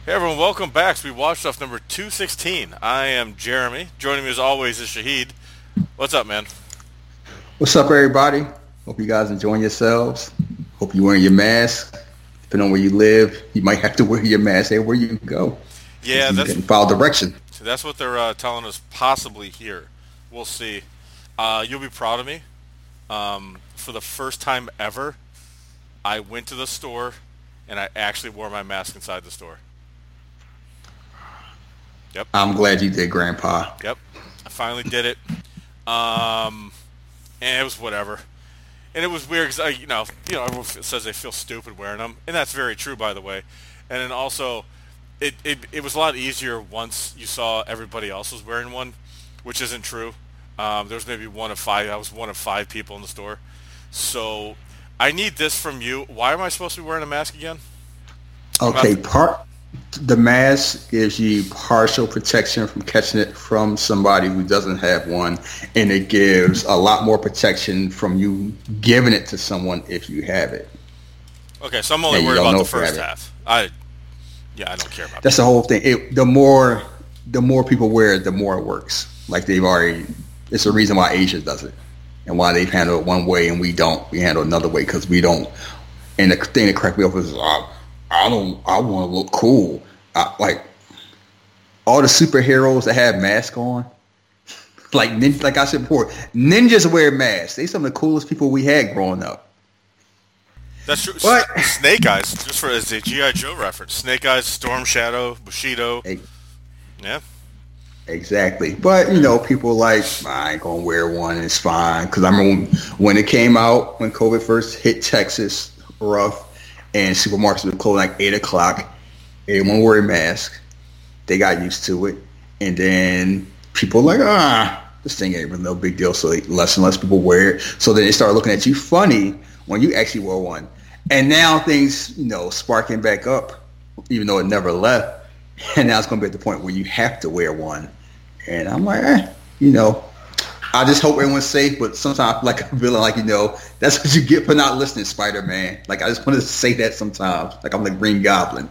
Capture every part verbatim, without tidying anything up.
Hey everyone, welcome back to We Watch Stuff number two sixteen. I am Jeremy. Joining me as always is Shahid. What's up, man? What's up, everybody? Hope you guys enjoying yourselves. Hope you're wearing your mask. Depending on where you live, you might have to wear your mask everywhere you go Yeah, because you that's can follow direction. that's what they're uh, telling us possibly here. We'll see. Uh, you'll be proud of me. Um, for the first time ever, I went to the store and I actually wore my mask inside the store. Yep, I'm glad you did, Grandpa. yep. I finally did it. Um, and it was whatever. And it was weird because I, you know, you know, everyone f- says they feel stupid wearing them, and that's very true, by the way. And then also, it, it it was a lot easier once you saw everybody else was wearing one, which isn't true. Um, there was maybe one of five. I was one of five people in the store. So I need this from you. Why am I supposed to be wearing a mask again? I'm not. Okay, part the mask gives you partial protection from catching it from somebody who doesn't have one, and it gives a lot more protection from you giving it to someone if you have it, Okay, so I'm only and you worried don't about know the if you have first it. half. I Yeah, I don't care about That's that. the whole thing. It, the more the more people wear it, the more it works. Like they've already, it's the reason why Asia does it, and why they've handled it one way and we don't. We handle it another way because we don't. And the thing that cracked me up is, uh, I don't. I want to look cool. I, like all the superheroes that have masks on, like nin- like I said before, ninjas wear masks. They some of the coolest people we had growing up. That's true. But S- Snake Eyes, just for as a G I. Joe reference. Snake Eyes, Storm Shadow, Bushido. Yeah. exactly. But, you know, people like, I ain't going to wear one. It's fine. Because I remember when it came out, when COVID first hit Texas rough, and supermarkets were closed like eight o'clock, everyone wore a mask. They got used to it. And then people were like, ah, this thing ain't really no big deal. So less and less people wear it. So then they started looking at you funny when you actually wore one. And now things, you know, sparking back up, even though it never left. And now it's going to be at the point where you have to wear one. And I'm like, eh, you know, I just hope everyone's safe. But sometimes I feel like I'm feeling like, you know, that's what you get for not listening, Spider-Man. Like, I just want to say that sometimes. Like, I'm the Green Goblin.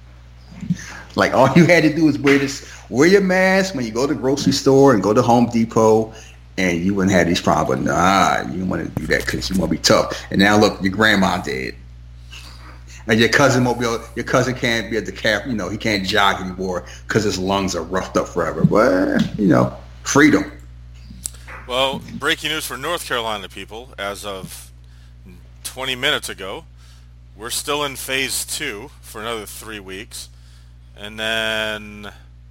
Like, all you had to do is wear this, wear your mask when you go to the grocery store and go to Home Depot, and you wouldn't have these problems. But nah, you want to do that because you want to be tough. And now look, your grandma dead. And your cousin won't be able, your cousin can't be at the cap, you know, he can't jog anymore because his lungs are roughed up forever. But, you know, freedom. Well, breaking news for North Carolina people as of twenty minutes ago. We're still in phase two for another three weeks. And then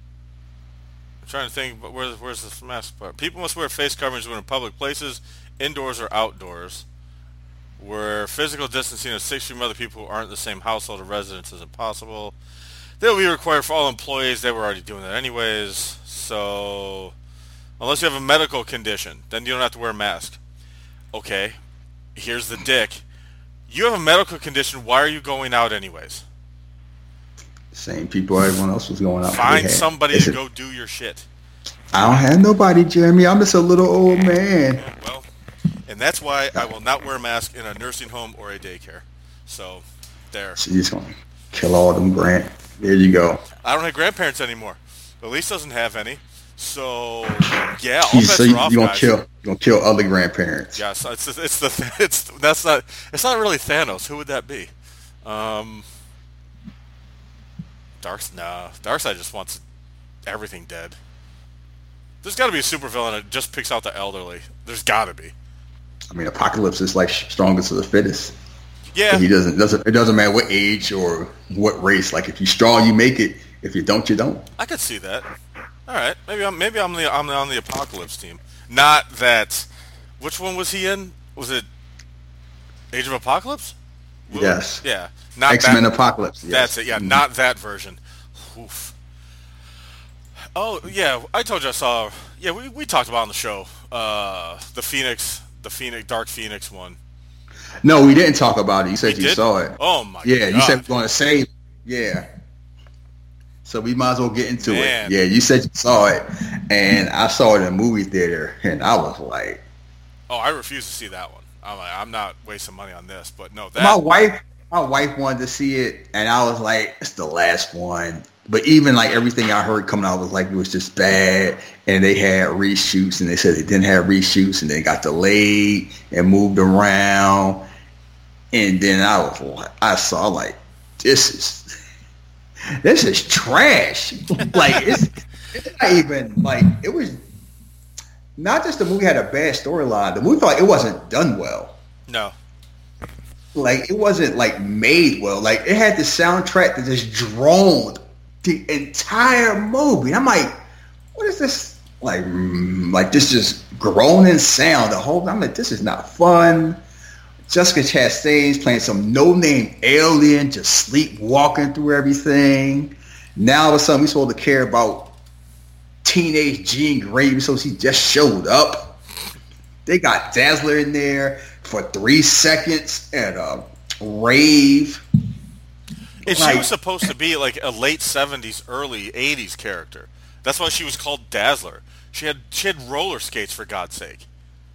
I'm trying to think, but where's where's this mask part? People must wear face coverings when in public places, indoors or outdoors, where physical distancing of six feet from other people who aren't in the same household or residence is impossible. They'll be required for all employees. They were already doing that anyways. So, unless you have a medical condition, then you don't have to wear a mask. Okay, here's the dick. You have a medical condition. Why are you going out anyways? Same people everyone else was going out. They Find had. somebody It's to a, go do your shit. I don't have nobody, Jeremy. I'm just a little old man. Yeah, well, and that's why I will not wear a mask in a nursing home or a daycare. So, there. She's going to kill all them, Grant. There you go. I don't have grandparents anymore. Elise doesn't have any. So, yeah, all You, so bets you, are off, you gonna guys. kill, you gonna kill other grandparents. Yes, it's it's the it's that's not it's not really Thanos. Who would that be? Um, Dark no, Darkseid just wants everything dead. There's got to be a supervillain that just picks out the elderly. There's got to be. I mean, Apocalypse is like strongest of the fittest. Yeah, But he doesn't doesn't it doesn't matter what age or what race. Like if you're strong, you make it. If you don't, you don't. I could see that. All right, maybe I'm maybe I'm the I'm on the Apocalypse team. Not that. Which one was he in? Was it Age of Apocalypse? Wh- Yes. Yeah, not X Men that. Apocalypse. That's Yes. it. Yeah, Mhm. not that version. Oof. Oh yeah, I told you I saw. Yeah, we, we talked about on the show. Uh, the Phoenix, the Phoenix, Dark Phoenix one. No, we didn't talk about it. You We said you did. saw it. Oh my Yeah, you said god, we're going to save. Yeah. So we might as well get into it. man. Yeah, you said you saw it, and I saw it in a movie theater, and I was like, Oh, I refuse to see that one. I'm like, I'm not wasting money on this. But no, my that. wife, my wife wanted to see it, and I was like, it's the last one. But even like everything I heard coming out was like it was just bad, and they had reshoots, and they said they didn't have reshoots, and they got delayed and moved around, and then I was I saw like this is this is trash. Like it's, it's not even like it was. Not just the movie had a bad storyline. The movie felt like it wasn't done well. No. Like it wasn't like made well. Like it had the soundtrack that just droned the entire movie. I'm like, what is this? Like, mm, like this just groaning sound the whole. I'm like, this is not fun. Jessica Chastain's playing some no-name alien, just sleepwalking through everything. Now all of a sudden we supposed to care about teenage Jean Grey, so she just showed up. They got Dazzler in there for three seconds at a rave. And like, she was supposed to be like a late seventies, early eighties character. That's why she was called Dazzler. She had she had roller skates, for God's sake.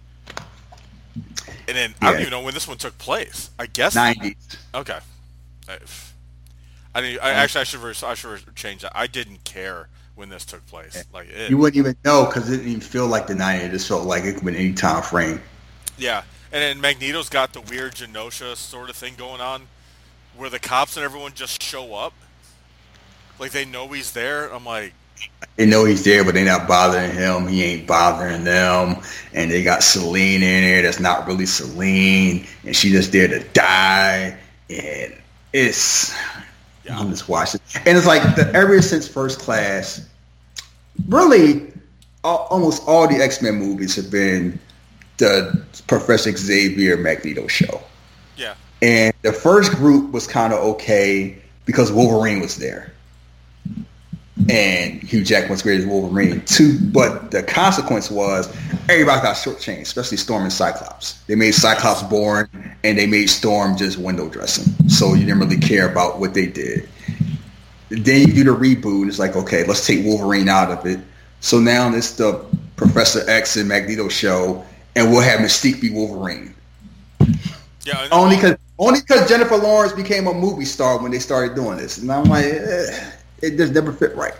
And then yeah. I don't even know when this one took place. I guess nineties. Okay. I, I didn't. I, actually, I should I should change that. I didn't care when this took place. Like it, you wouldn't even know because it didn't even feel like the nineties. It just felt like it could be any time frame. Yeah, and then Magneto's got the weird Genosha sort of thing going on, where the cops and everyone just show up, like they know he's there. I'm like, they know he's there, but they're not bothering him. He ain't bothering them. And they got Selene in there that's not really Selene, and she just there to die. And it's yeah. I'm just watching, and it's like the, ever since First Class, really, all, almost all the X-Men movies have been the Professor Xavier Magneto show. Yeah. And the first group was kind of okay because Wolverine was there. And Hugh Jackman was great as Wolverine too. But the consequence was everybody got shortchanged, especially Storm and Cyclops. They made Cyclops boring, and they made Storm just window dressing. So you didn't really care about what they did. Then you do the reboot. It's like, okay, let's take Wolverine out of it. So now it's the Professor X and Magneto show, and we'll have Mystique be Wolverine. Yeah, only because only because Jennifer Lawrence became a movie star when they started doing this, and I'm like, eh, it just never fit right.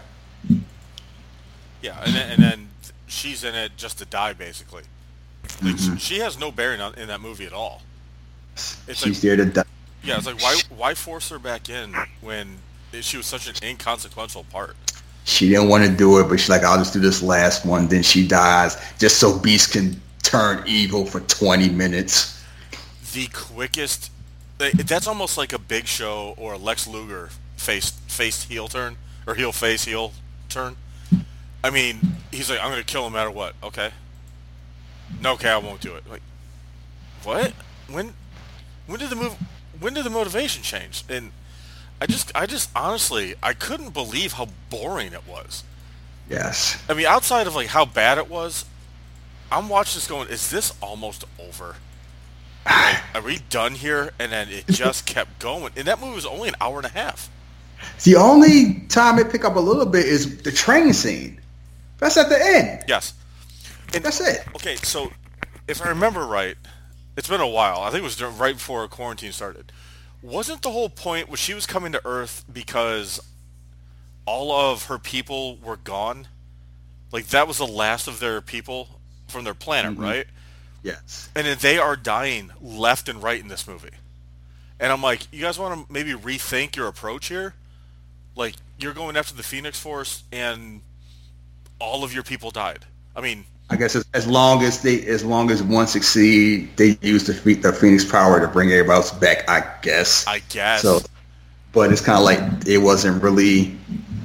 Yeah, and then, and then she's in it just to die, basically. Like, mm-hmm. She has no bearing on, in that movie at all. It's she's like, there to die. Yeah, it's like why why force her back in when she was such an inconsequential part? She didn't want to do it, but she's like, I'll just do this last one. Then she dies just so Beast can turn evil for twenty minutes. The quickest, that's almost like a Big Show or a Lex Luger face faced heel turn or heel face heel turn. I mean, he's like, I'm gonna kill him no matter what. Okay. No, okay, I won't do it. Like, what? When? When did the move? When did the motivation change? And I just, I just honestly, I couldn't believe how boring it was. Yes. I mean, outside of like how bad it was, I'm watching this going, is this almost over? Like, are we done here? And then it just kept going. And that movie was only an hour and a half. The only time it pick up a little bit is the train scene. That's at the end. Yes. And, that's it. Okay, so if I remember right, it's been a while. I think it was during, right before quarantine started. Wasn't the whole point when she was coming to Earth because all of her people were gone? Like, that was the last of their people from their planet, mm-hmm. right? Yes. And then they are dying left and right in this movie. And I'm like, you guys want to maybe rethink your approach here? Like, you're going after the Phoenix Force and all of your people died. I mean, I guess as, as long as they, as long as one succeed, they use the, the Phoenix power to bring everybody else back, I guess. I guess. So, but it's kind of like it wasn't really...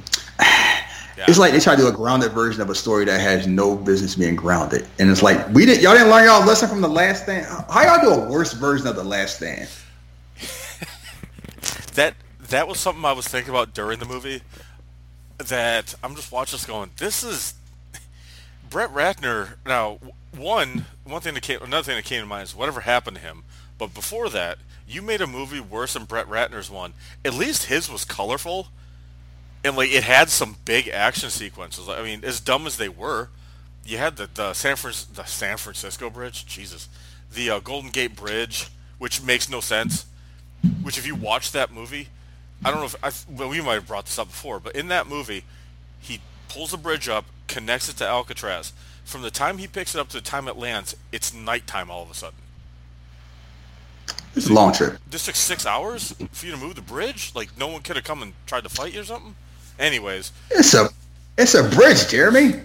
Yeah. It's like they try to do a grounded version of a story that has no business being grounded, and it's like we didn't. Y'all didn't learn y'all lesson from The Last Stand. How y'all do a worse version of The Last Stand? that that was something I was thinking about during the movie. That I'm just watching this going, this is Brett Ratner. Now, one one thing that came, another thing that came to mind is whatever happened to him. But before that, you made a movie worse than Brett Ratner's one. At least his was colorful. And like it had some big action sequences. I mean, as dumb as they were, you had the, the San Fran, the San Francisco Bridge, Jesus, the uh, Golden Gate Bridge, which makes no sense. Which, if you watch that movie, I don't know if I, well, we might have brought this up before, but in that movie, he pulls the bridge up, connects it to Alcatraz. From the time he picks it up to the time it lands, it's nighttime all of a sudden. It's a long trip. This took six hours for you to move the bridge? Like, no one could have come and tried to fight you or something? Anyways. It's a it's a bridge, Jeremy.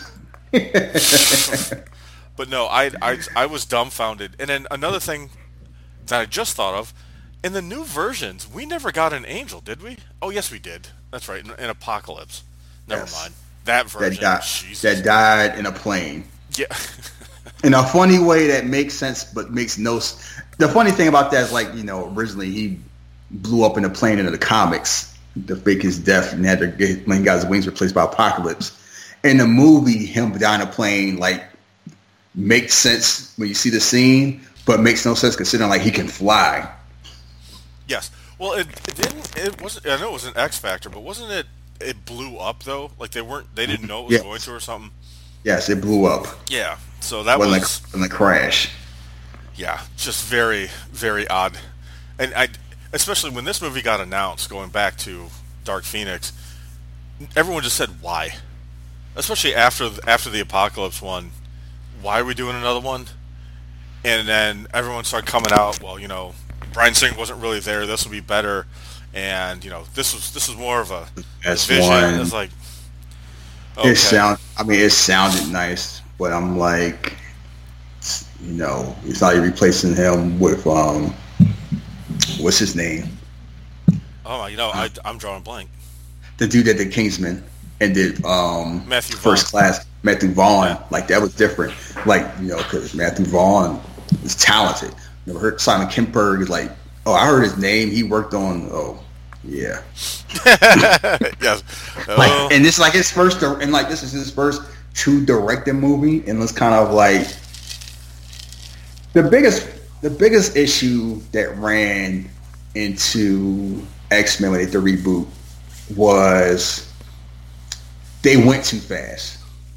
But no, I, I, I was dumbfounded. And then another thing that I just thought of, in the new versions, we never got an angel, did we? Oh, yes, we did. That's right, in, in Apocalypse. Never Yes. mind. That version. That died, Jesus. that died in a plane. Yeah. In a funny way that makes sense, but makes no. s- The funny thing about that is, like, you know, originally he blew up in a plane in the comics to fake his death and had to get when he got his wings replaced by Apocalypse. In the movie, him down a plane like makes sense when you see the scene, but makes no sense considering like he can fly. Yes. Well, it, it didn't. It wasn't. I know it was an X Factor, but wasn't it? It blew up though. Like they weren't. They didn't know it was Yes. going to or something. Yes, it blew up. Yeah. So that Wasn't was. like, wasn't a crash. Yeah, just very, very odd. And I, especially when this movie got announced, going back to Dark Phoenix, everyone just said why. Especially after after the Apocalypse one, why are we doing another one? And then everyone started coming out. Well, you know, Bryan Singer wasn't really there. This will be better. And you know, this was this was more of a That's vision. one. It's like okay. It sound. I mean, it sounded nice, but I'm like, you know, it's not replacing him with um, what's his name? Oh, you know, I, I'm drawing blank. The dude that did Kingsman and did um Matthew First Vaughn. Class. Matthew Vaughn. Yeah. Like that was different. Like, you know, because Matthew Vaughn is talented. Never heard Simon Kinberg is like, oh, I heard his name. He worked on. Oh, yeah. Yes. Like, Oh. and this is like his first, and like this is his first true directing movie, and it's kind of like the biggest, the biggest issue that ran into X-Men when they did the reboot was they went too fast.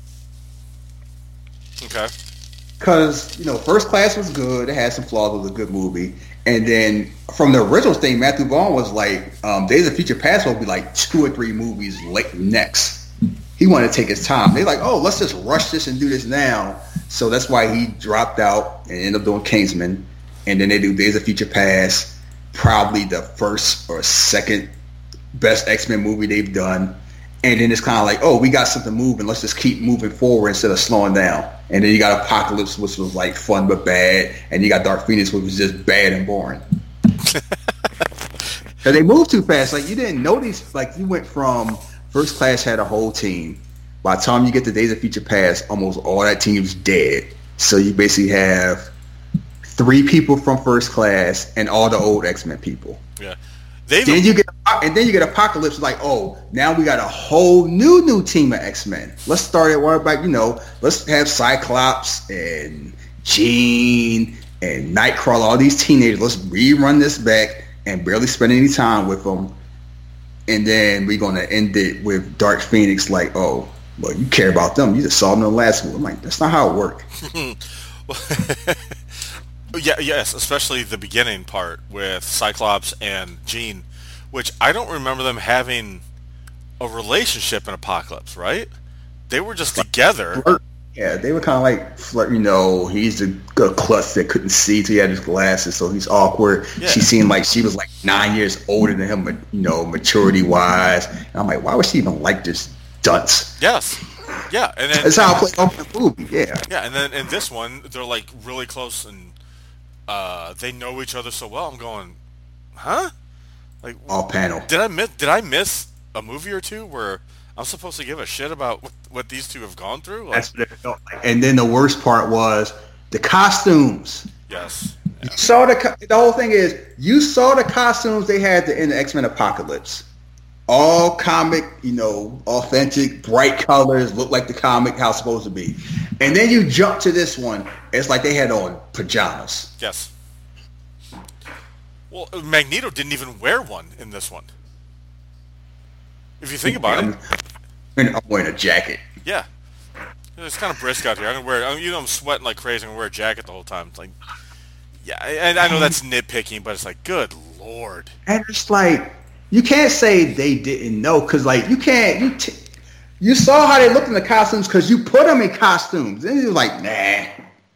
Okay. Because, you know, First Class was good. It had some flaws. It was a good movie. And then from the original thing, Matthew Vaughn was like, um, Days of Future Past will be like two or three movies late next. He wanted to take his time. They're like, oh, let's just rush this and do this now. So that's why he dropped out and ended up doing Kingsman. And then they do Days of Future Past, probably the first or second best X-Men movie they've done. And then it's kind of like, oh, we got something moving. Let's just keep moving forward instead of slowing down. And then you got Apocalypse, which was like fun but bad. And you got Dark Phoenix, which was just bad and boring. Because they moved too fast. Like, you didn't notice, like, you went from First Class had a whole team. By the time you get to Days of Future Past, almost all that team's dead. So you basically have three people from First Class and all the old X-Men people. Yeah. They Then you get and then you get Apocalypse, like, oh, now we got a whole new new team of X-Men. Let's start it right back, you know, let's have Cyclops and Jean and Nightcrawler, all these teenagers. Let's rerun this back and barely spend any time with them. And then we're going to end it with Dark Phoenix, like, oh, well, you care about them. You just saw them in the last one. I'm like, that's not how it worked. Yeah, yes, especially the beginning part with Cyclops and Jean, which I don't remember them having a relationship in Apocalypse, right? They were just together. Yeah, they were kind of like, flirt, you know, he's a good klutz that couldn't see till he had his glasses, so he's awkward. Yeah. She seemed like she was like nine years older than him, you know, maturity-wise. And I'm like, why would she even like this dunce? Yes. Yeah, and then That's how I played off the movie, yeah. yeah, and then in this one, they're like really close and uh, they know each other so well. I'm going, huh? Like, All panel. did I miss? Did I miss a movie or two where I'm supposed to give a shit about what, what these two have gone through? Like, That's what it felt like. And then the worst part was the costumes. yes. You saw the co- the whole thing is you saw the costumes they had to end the X-Men Apocalypse. All comic, you know, authentic, bright colors, look like the comic how it's supposed to be. And then you jump to this one, it's like they had on pajamas. Yes. Well, Magneto didn't even wear one in this one. If you think about it, And I'm wearing a jacket. yeah. It's kind of brisk out here. I'm gonna wear. I mean, you know, I'm sweating like crazy. I'm gonna wear a jacket the whole time. It's like, yeah, and I know that's nitpicking, but it's like, good lord. And it's like, you can't say they didn't know because like you can't you t- you saw how they looked in the costumes because you put them in costumes and it was like nah.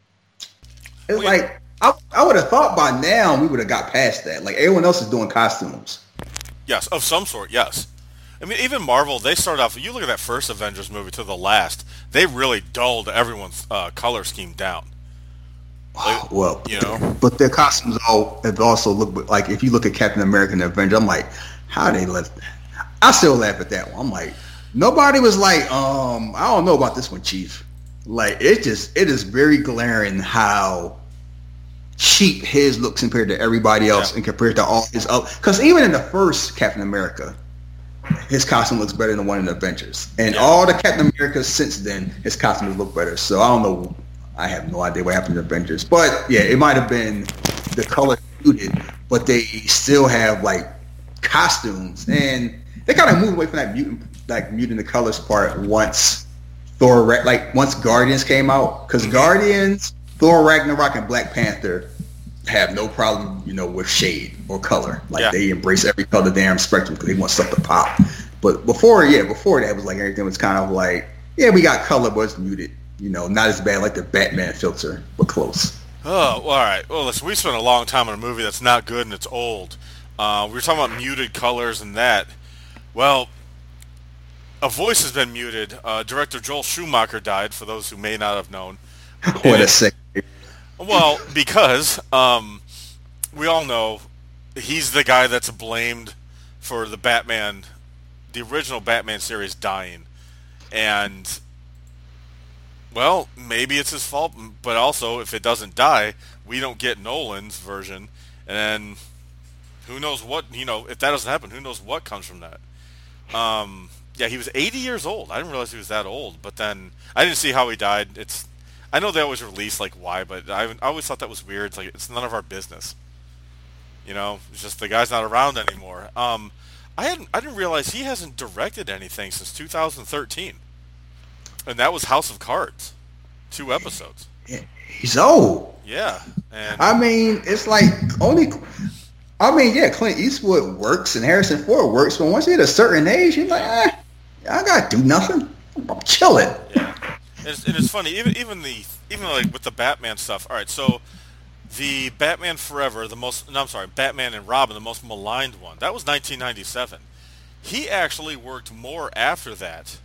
It's well, like I I would have thought by now we would have got past that. Like everyone else is doing costumes. Yes, of some sort. Yes. I mean, even Marvel, they started off. You look at that first Avengers movie to the last, they really dulled everyone's uh, color scheme down. Like, well, you know, but their costumes all have also look like if you look at Captain America and the Avenger, I'm like, how they left? I still laugh at that one. I'm like, nobody was like, um, I don't know about this one, Chief. Like, it just it is very glaring how cheap his looks compared to everybody else yeah. and compared to all his other. Because even in the first Captain America, his costume looks better than one in the Avengers. And yeah. all the Captain Americas since then, his costumes look better. So I don't know. I have no idea what happened to the Avengers. But yeah, it might have been the color muted, but they still have like costumes. And they kind of moved away from that mutant, like muting the colors part once Thor, like once Guardians came out. Because Guardians, Thor Ragnarok, and Black Panther have no problem, you know, with shade or color. Like yeah. they embrace every color damn spectrum because they want stuff to pop. But before, yeah, before that was like everything was kind of like, yeah, we got color, but it's muted. You know, not as bad like the Batman filter, but close. Oh, well, all right. Well, listen, we spent a long time on a movie that's not good and it's old. Uh, we were talking about muted colors and that. Well, a voice has been muted. Uh, director Joel Schumacher died, for those who may not have known. What a sick. Well, because um, we all know he's the guy that's blamed for the Batman, the original Batman series dying. And, well, maybe it's his fault, but also if it doesn't die, we don't get Nolan's version. And then who knows what, you know, if that doesn't happen, who knows what comes from that. Um, yeah, he was eighty years old. I didn't realize he was that old, but then I didn't see how he died. It's I know they always release, like, why, but I, I always thought that was weird. It's like, it's none of our business. You know, it's just the guy's not around anymore. Um, I hadn't, I didn't realize he hasn't directed anything since two thousand thirteen. And that was House of Cards. Two episodes. He's old. Yeah. And I mean, it's like, only, I mean, yeah, Clint Eastwood works and Harrison Ford works, but once you hit a certain age, you're like, eh, I gotta do nothing. I'm chilling. Yeah. And it's, and it's funny, even even the even like with the Batman stuff. All right, so the Batman Forever, the most no, I'm sorry, Batman and Robin, the most maligned one. That was nineteen ninety-seven. He actually worked more after that.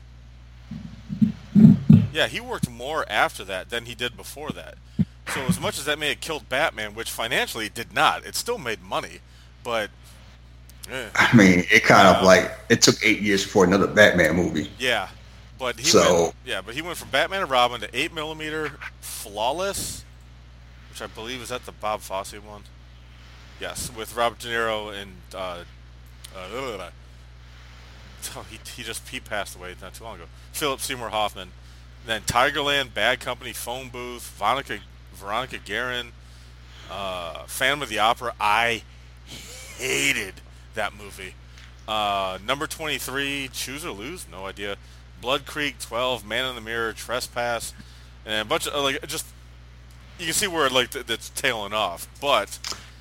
Yeah, he worked more after that than he did before that. So as much as that may have killed Batman, which financially it did not, it still made money. But eh. I mean, it kind uh, of like it took eight years for another Batman movie. Yeah. But he so, went, yeah, but he went from Batman and Robin to eight millimeter Flawless, which I believe is that the Bob Fosse one. Yes, with Robert De Niro and uh, uh, oh, he he just he passed away not too long ago. Philip Seymour Hoffman. Then Tigerland, Bad Company, Phone Booth, Veronica Veronica Guerin, uh, Phantom of the Opera. I hated that movie. Uh, number twenty-three, Choose or Lose, no idea. Blood Creek, twelve, Man in the Mirror, Trespass, and a bunch of, like, just, you can see where, like, that's tailing off. But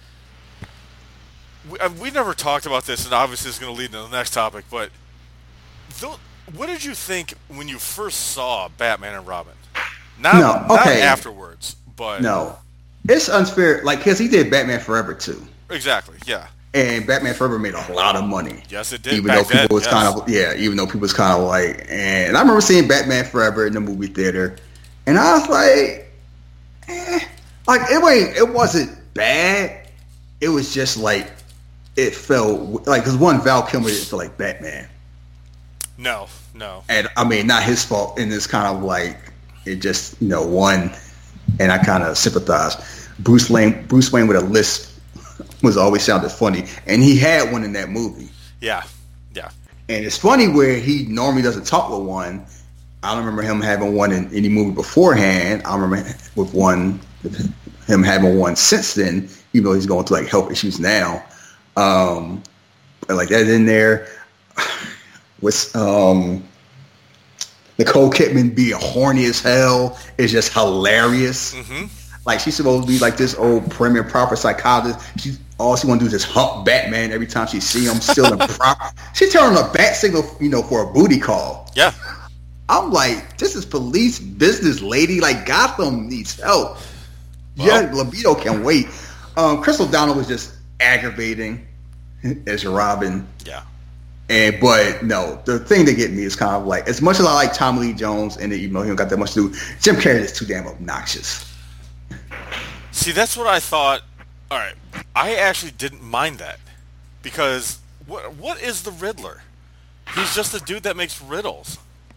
we, we never talked about this, and obviously it's going to lead into the next topic, but th- what did you think when you first saw Batman and Robin? Not, no, okay. Not afterwards, but... No. It's unfair, like, because he did Batman Forever, too. Exactly, yeah. And Batman Forever made a lot of money. Yes, it did. Even Back though people then, was yes. kind of yeah, even though people was kind of like, and I remember seeing Batman Forever in the movie theater, and I was like, eh. like it wasn't it wasn't bad. It was just like it felt like because one Val Kilmer didn't feel like Batman. No, no. And I mean, not his fault. And it's kind of like it just you know one, and I kind of sympathize. Bruce Wayne, Bruce Wayne with a lisp. Was always sounded funny, and he had one in that movie. Yeah, yeah. And it's funny where he normally doesn't talk with one. I don't remember him having one in any movie beforehand. I remember with one, him having one since then, even though he's going through like health issues now. Um, but like that in there with um, Nicole Kidman being horny as hell is just hilarious. Mm-hmm. Like she's supposed to be like this old prim and proper psychologist. She's all she want to do is just hump Batman every time she see him stealing prop. She turned on a bat signal, you know, for a booty call. Yeah. I'm like, this is police business, lady. Like, Gotham needs help. Well, yeah, libido can wait. Um, Chris O'Donnell was just aggravating as Robin. Yeah. And but no, the thing that get me is kind of like, as much as I like Tommy Lee Jones, and even though he don't got that much to do, Jim Carrey is too damn obnoxious. See, that's what I thought. All right, I actually didn't mind that because what what is the Riddler? He's just a dude that makes riddles.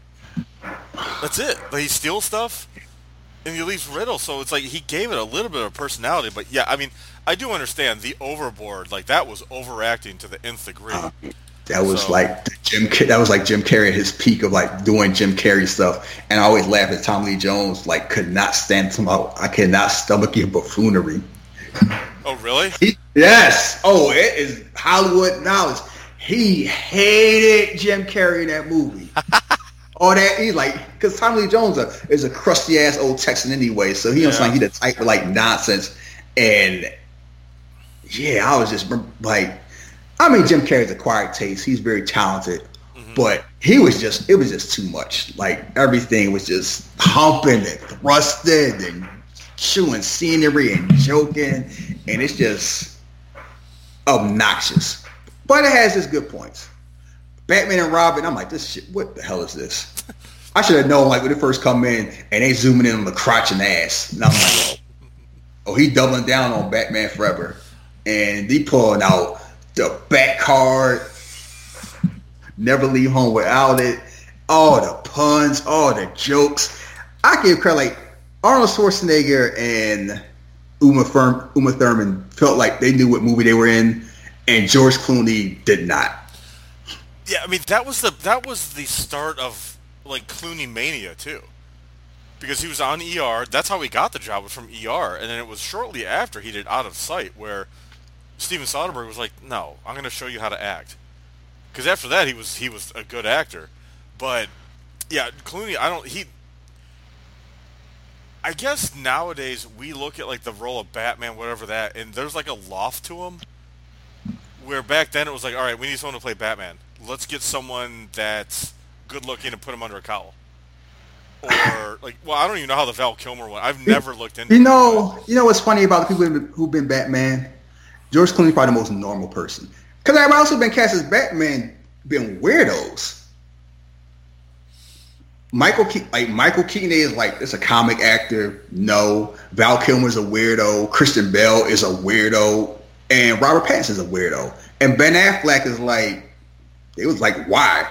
That's it. Like, he steals stuff and he leaves riddles. So it's like he gave it a little bit of personality. But yeah, I mean, I do understand the overboard. Like, that was overacting to the nth degree. Uh, that was so, like Jim. That was like Jim Carrey at his peak of like doing Jim Carrey stuff. And I always laugh at Tommy Lee Jones. Like, could not stand him out. I cannot stomach your buffoonery. Oh, really? He, yes. Oh, it is Hollywood knowledge. He hated Jim Carrey in that movie. All that, he like, because Tommy Lee Jones a, is a crusty ass old Texan anyway, so he yeah. was like, he the type of like nonsense. And yeah, I was just like, I mean, Jim Carrey's acquired taste. He's very talented, mm-hmm. but he was just, it was just too much. Like, everything was just humping and thrusting and chewing scenery and joking, and it's just obnoxious. But it has its good points. Batman and Robin, I'm like, this shit, what the hell is this? I should have known, like, when they first come in and they zooming in on the crotch and ass. And I'm like, oh, oh he doubling down on Batman Forever. And he pulling out the Bat card, never leave home without it, all the puns, all the jokes. I give credit, like, Arnold Schwarzenegger and Uma, Thurman, Uma Thurman felt like they knew what movie they were in, and George Clooney did not. Yeah, I mean, that was the that was the start of, like, Clooney mania too, because he was on E R. That's how he got the job, was from E R, and then it was shortly after he did Out of Sight where Steven Soderbergh was like, "No, I'm going to show you how to act." Because after that, he was he was a good actor, but yeah, Clooney, I don't he. I guess nowadays we look at, like, the role of Batman, whatever that, and there's like a loft to him. Where back then it was like, all right, we need someone to play Batman. Let's get someone that's good looking and put him under a cowl. Or, like, well, I don't even know how the Val Kilmer one. I've never looked into. You know, it. you know what's funny about the people who've been, who've been Batman? George Clooney's probably the most normal person. Because everybody else who's been cast as Batman been weirdos. Michael Ke- like Michael Keaton is like, it's a comic actor. No. Val Kilmer's a weirdo. Christian Bale is a weirdo. And Robert Pattinson is a weirdo. And Ben Affleck is like, it was like, why?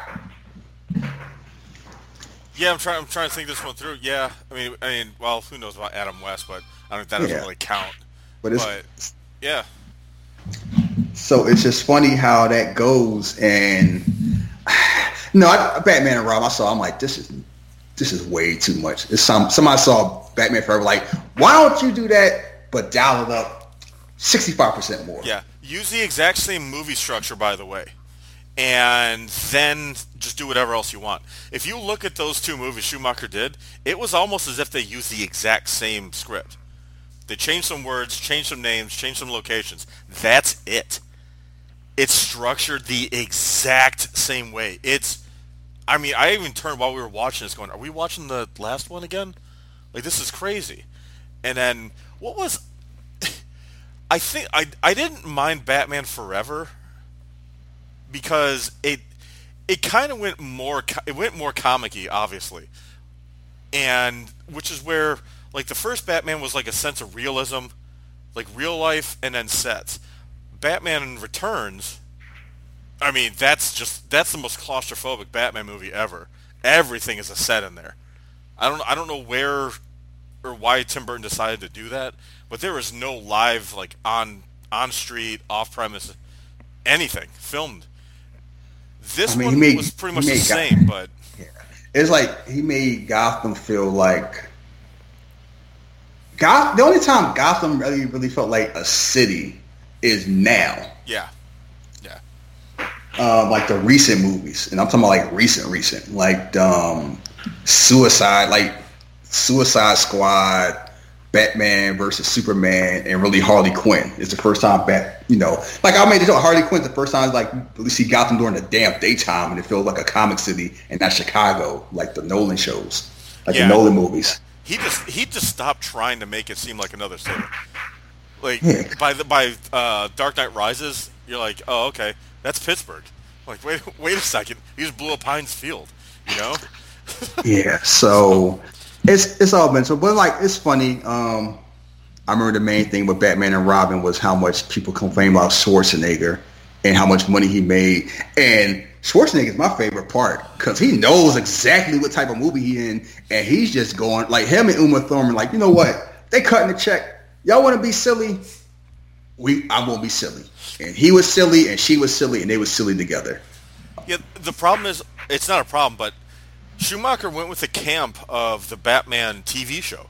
Yeah, I'm trying. I'm trying to think this one through. Yeah, I mean, I mean, well, who knows about Adam West, but I don't think that doesn't yeah. really count. But, it's, but yeah. So it's just funny how that goes. And no, I, Batman and Robin, I saw. I'm like, this is this is way too much. It's some somebody saw Batman Forever, like, why don't you do that, but dial it up sixty-five percent more. Yeah. Use the exact same movie structure, by the way, and then just do whatever else you want. If you look at those two movies Schumacher did, it was almost as if they used the exact same script. They changed some words, changed some names, changed some locations. That's it. It's structured the exact same way. It's, I mean, I even turned while we were watching this going, are we watching the last one again? Like, this is crazy. And then, what was... I think I I didn't mind Batman Forever because it it kind of went more it went more comic-y, obviously, and which is where, like, the first Batman was like a sense of realism, like real life, and then sets. Batman Returns, I mean, that's just that's the most claustrophobic Batman movie ever. Everything is a set in there. I don't I don't know where or why Tim Burton decided to do that, but there was no live, like, on on street, off premise, anything filmed. This I mean, one made, was pretty much the same, Gotham, but yeah. It's like he made Gotham feel like Goth. The only time Gotham really really felt like a city is now. Yeah, yeah. Um, like the recent movies, and I'm talking about like recent, recent, like um, Suicide, like Suicide Squad, Batman versus Superman and really Harley Quinn. It's the first time Bat, you know, like I made it. Harley Quinn's the first time like we see Gotham during the damn daytime, and it feels like a comic city and not Chicago, like the Nolan shows, like yeah. the Nolan movies. He just he just stopped trying to make it seem like another city. Like yeah. by the by, uh, Dark Knight Rises, you're like, oh okay, that's Pittsburgh. Like wait wait a second, he just blew up Heinz Field, you know? Yeah. So. It's it's all been so, but like it's funny. Um, I remember the main thing with Batman and Robin was how much people complain about Schwarzenegger and how much money he made. And Schwarzenegger is my favorite part because he knows exactly what type of movie he in, and he's just going like him and Uma Thurman. Like you know what? They cutting the check. Y'all want to be silly? We I won't be silly. And he was silly, and she was silly, and they were silly together. Yeah. The problem is, it's not a problem, but Schumacher went with the camp of the Batman T V show.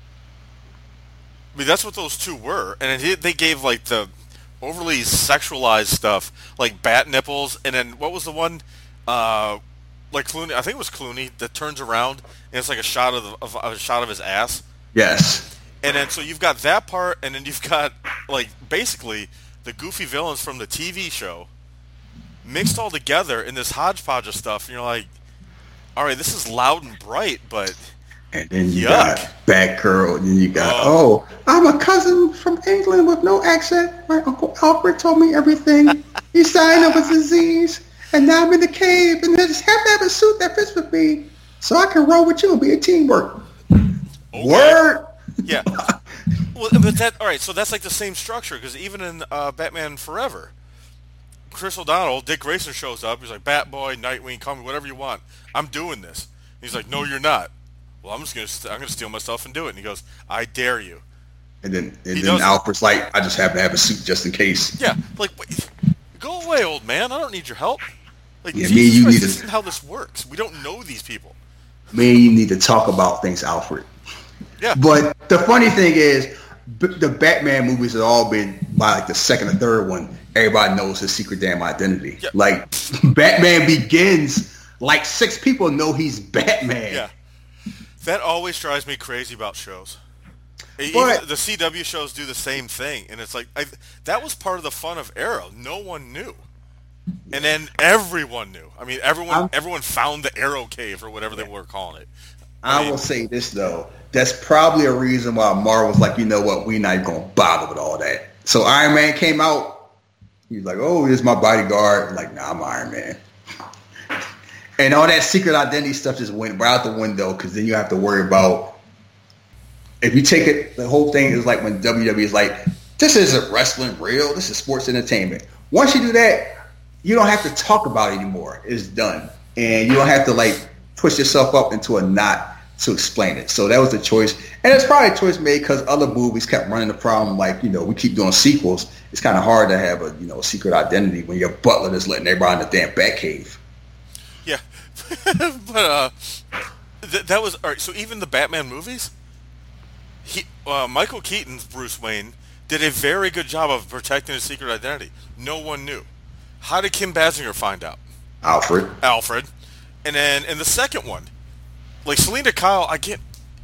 I mean, that's what those two were. And it, they gave, like, the overly sexualized stuff, like bat nipples, and then, what was the one, uh, like Clooney, I think it was Clooney, that turns around, and it's like a shot of, the, of a shot of his ass. Yes. And then, so you've got that part, and then you've got, like, basically, the goofy villains from the T V show mixed all together in this hodgepodge of stuff, and you're like, all right, this is loud and bright, but and then you yuck. got Batgirl, and then you got oh. oh, I'm a cousin from England with no accent. My Uncle Alfred told me everything. He signed up with disease, and now I'm in the cave, and I just have to have a suit that fits with me, so I can roll with you and be a teamwork. Okay. Word. Yeah. Well, but that all right. So that's like the same structure because even in uh, Batman Forever. Chris O'Donnell, Dick Grayson shows up. He's like, Batboy, Nightwing, call me whatever you want. I'm doing this. He's like, no, you're not. Well, I'm just gonna, st- I'm gonna steal my stuff and do it. And he goes, I dare you. And then, and then Alfred's like, I just happen to have a suit just in case. Yeah, like, wait, go away, old man. I don't need your help. Like, yeah, me and you Christ, need this to, isn't how this works. We don't know these people. Me and you need to talk about things, Alfred. Yeah. But the funny thing is, b- the Batman movies have all been by like the second or third one. Everybody knows his secret damn identity. Yeah. Like, Batman Begins, like six people know he's Batman. Yeah. That always drives me crazy about shows. But, Even the C W shows do the same thing. And it's like, I, that was part of the fun of Arrow. No one knew. And then everyone knew. I mean, everyone I'm, everyone found the Arrow Cave or whatever they were calling it. I, I mean, will say this, though. That's probably a reason why Marvel was like, you know what, we're not even going to bother with all that. So Iron Man came out. He's like, oh, here's my bodyguard. I'm like, nah, I'm Iron Man. And all that secret identity stuff just went right out the window because then you have to worry about, if you take it, the whole thing is like when W W E is like, this isn't wrestling real. This is sports entertainment. Once you do that, you don't have to talk about it anymore. It's done. And you don't have to like push yourself up into a knot to explain it. So that was the choice. And it's probably a choice made because other movies kept running the problem like, you know, we keep doing sequels. It's kind of hard to have a, you know, secret identity when your butler is letting everybody in the damn Batcave. Yeah. but uh, th- that was, all right, so even the Batman movies, he, uh, Michael Keaton's Bruce Wayne did a very good job of protecting his secret identity. No one knew. How did Kim Basinger find out? Alfred. Alfred. And then in the second one, like Selena Kyle, I get.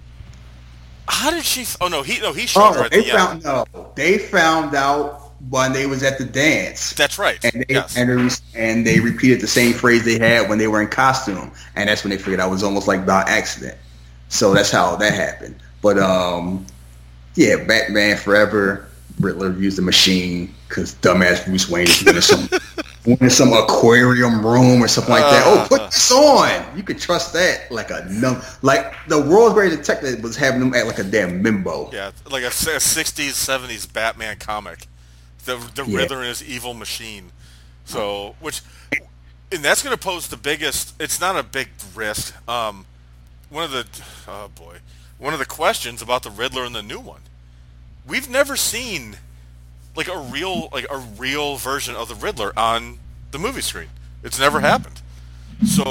How did she? Oh no, he no he showed oh, her at they the found, end. No, they found out when they was at the dance. That's right. And they yes. and, they, and they repeated the same phrase they had when they were in costume, and that's when they figured out it was almost like by accident. So that's how that happened. But um, yeah, Batman Forever. Riddler used the machine because dumbass Bruce Wayne is in some in some aquarium room or something like that. Uh, oh, put this on. You could trust that like a num. Like the world's greatest detective was having them act like a damn Mimbo. Yeah, like a, a sixties, seventies Batman comic. The the yeah. Riddler and his evil machine. So, which, and that's going to pose the biggest. It's not a big risk. Um, one of the oh boy, one of the questions about the Riddler in the new one. We've never seen like a real like a real version of the Riddler on the movie screen. It's never happened. So,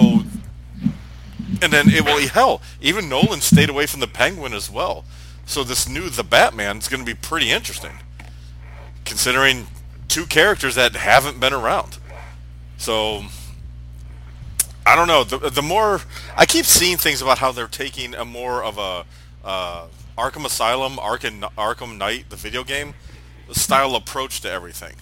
and then it will hell. Even Nolan stayed away from the Penguin as well. So this new The Batman is going to be pretty interesting, considering two characters that haven't been around. So I don't know. The the more I keep seeing things about how they're taking a more of a uh, Arkham Asylum, Arkham, Arkham Knight, the video game, the style approach to everything.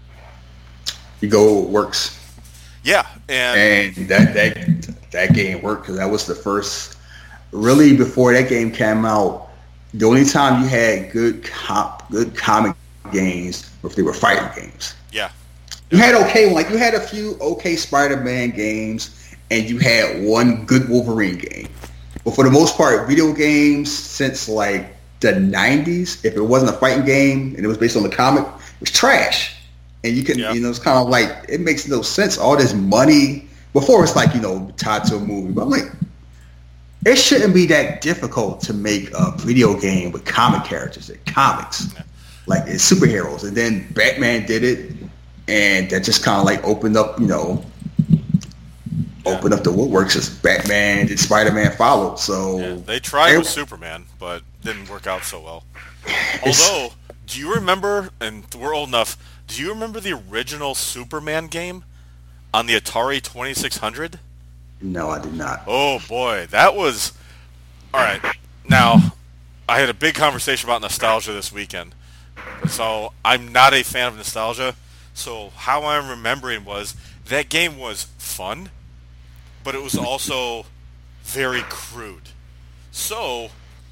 You go, it works. Yeah, and, and that that that game worked because that was the first. Really, before that game came out, the only time you had good cop, good comic games, if they were fighting games. Yeah, you had okay, like you had a few okay Spider-Man games, and you had one good Wolverine game. But for the most part, video games since like the nineties, if it wasn't a fighting game and it was based on the comic, it was trash. And you can, yeah. you know, it's kind of like, it makes no sense. All this money, before it's like, you know, tied to a movie. But I'm like, it shouldn't be that difficult to make a video game with comic characters and comics. Like, it's superheroes. And then Batman did it, and that just kind of like opened up, you know, yeah. opened up the woodworks as Batman and Spider-Man followed. So yeah, they tried with Superman, but didn't work out so well. Although, do you remember, and we're old enough, do you remember the original Superman game on the Atari twenty-six hundred? No, I did not. Oh, boy. That was... All right. Now, I had a big conversation about nostalgia this weekend. So, I'm not a fan of nostalgia. So, how I'm remembering was that game was fun, but it was also very crude. So,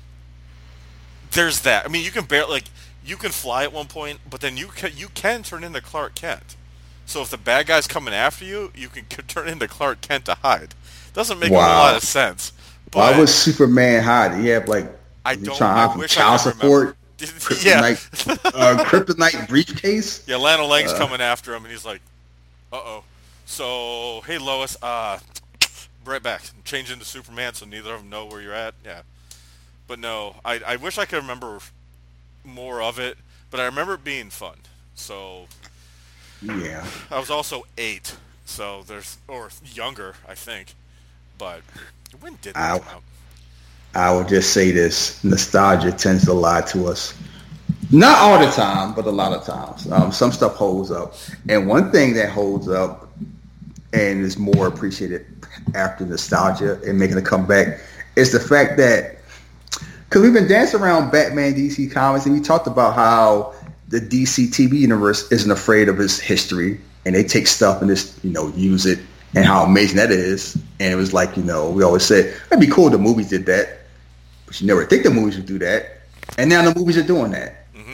there's that. I mean, you can barely... like. You can fly at one point, but then you can, you can turn into Clark Kent. So if the bad guy's coming after you, you can turn into Clark Kent to hide. Doesn't make wow. a whole lot of sense. Why was Superman hide? He had like I don't trying I wish child I could support, kryptonite, yeah, uh, kryptonite briefcase. Yeah, Lana Lang's uh, coming after him, and he's like, "Uh oh." So hey, Lois, uh, right back, change into Superman, so neither of them know where you're at. Yeah, but no, I I wish I could remember more of it, but I remember it being fun. So yeah, I was also eight, so there's or younger, I think. But when did that come out? I will just say this: nostalgia tends to lie to us. Not all the time, but a lot of times. Um, some stuff holds up, and one thing that holds up and is more appreciated after nostalgia and making a comeback is the fact that. Because we've been dancing around Batman D C Comics, and we talked about how the D C T V universe isn't afraid of its history, and they take stuff and just, you know, use it, and how amazing that is. And it was like, you know, we always said, it'd be cool if the movies did that, but you never think the movies would do that. And now the movies are doing that. Mm-hmm.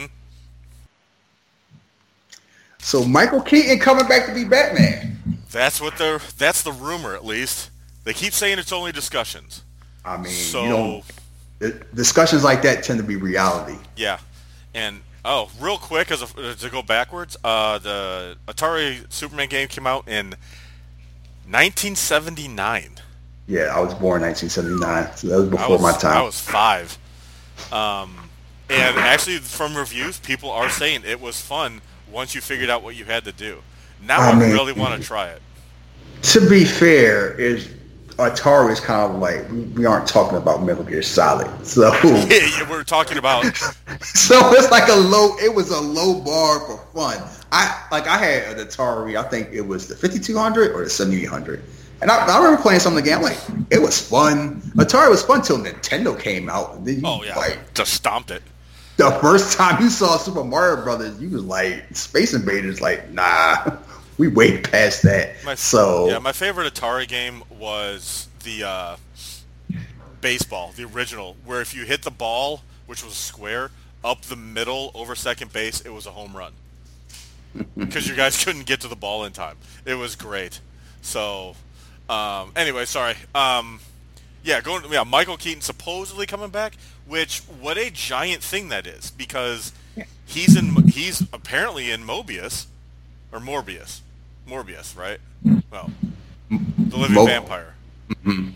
So Michael Keaton coming back to be Batman. That's what they're, that's the rumor, at least. They keep saying it's only discussions. I mean, so... you don't... Discussions like that tend to be reality. Yeah, and oh, real quick, as a, to go backwards, uh, the Atari Superman game came out in nineteen seventy-nine. Yeah, I was born in nineteen seventy-nine, so that was before was, my time. I was five. Um, and actually, from reviews, people are saying it was fun once you figured out what you had to do. Now I, I mean, really want to try it. To be fair, is Atari is kind of like, we aren't talking about Metal Gear Solid, so yeah, we're talking about. So it's like a low. It was a low bar for fun. I like I had an Atari. I think it was the fifty-two hundred or the seventy-eight hundred, and I, I remember playing some of the game. I'm like, it was fun. Atari was fun till Nintendo came out. And then you, oh yeah, like, just stomped it. The first time you saw Super Mario Brothers, you was like, Space Invaders. Like, nah. We way past that. My, so yeah, my favorite Atari game was the uh, baseball, the original, where if you hit the ball, which was square, up the middle over second base, it was a home run. Because you guys couldn't get to the ball in time. It was great. So, um, anyway, sorry. Um, yeah, going. Yeah, Michael Keaton supposedly coming back. Which, what a giant thing that is, because he's in. He's apparently in Mobius, or Morbius. Morbius, right? Well, the living Mo- vampire. Mm-hmm.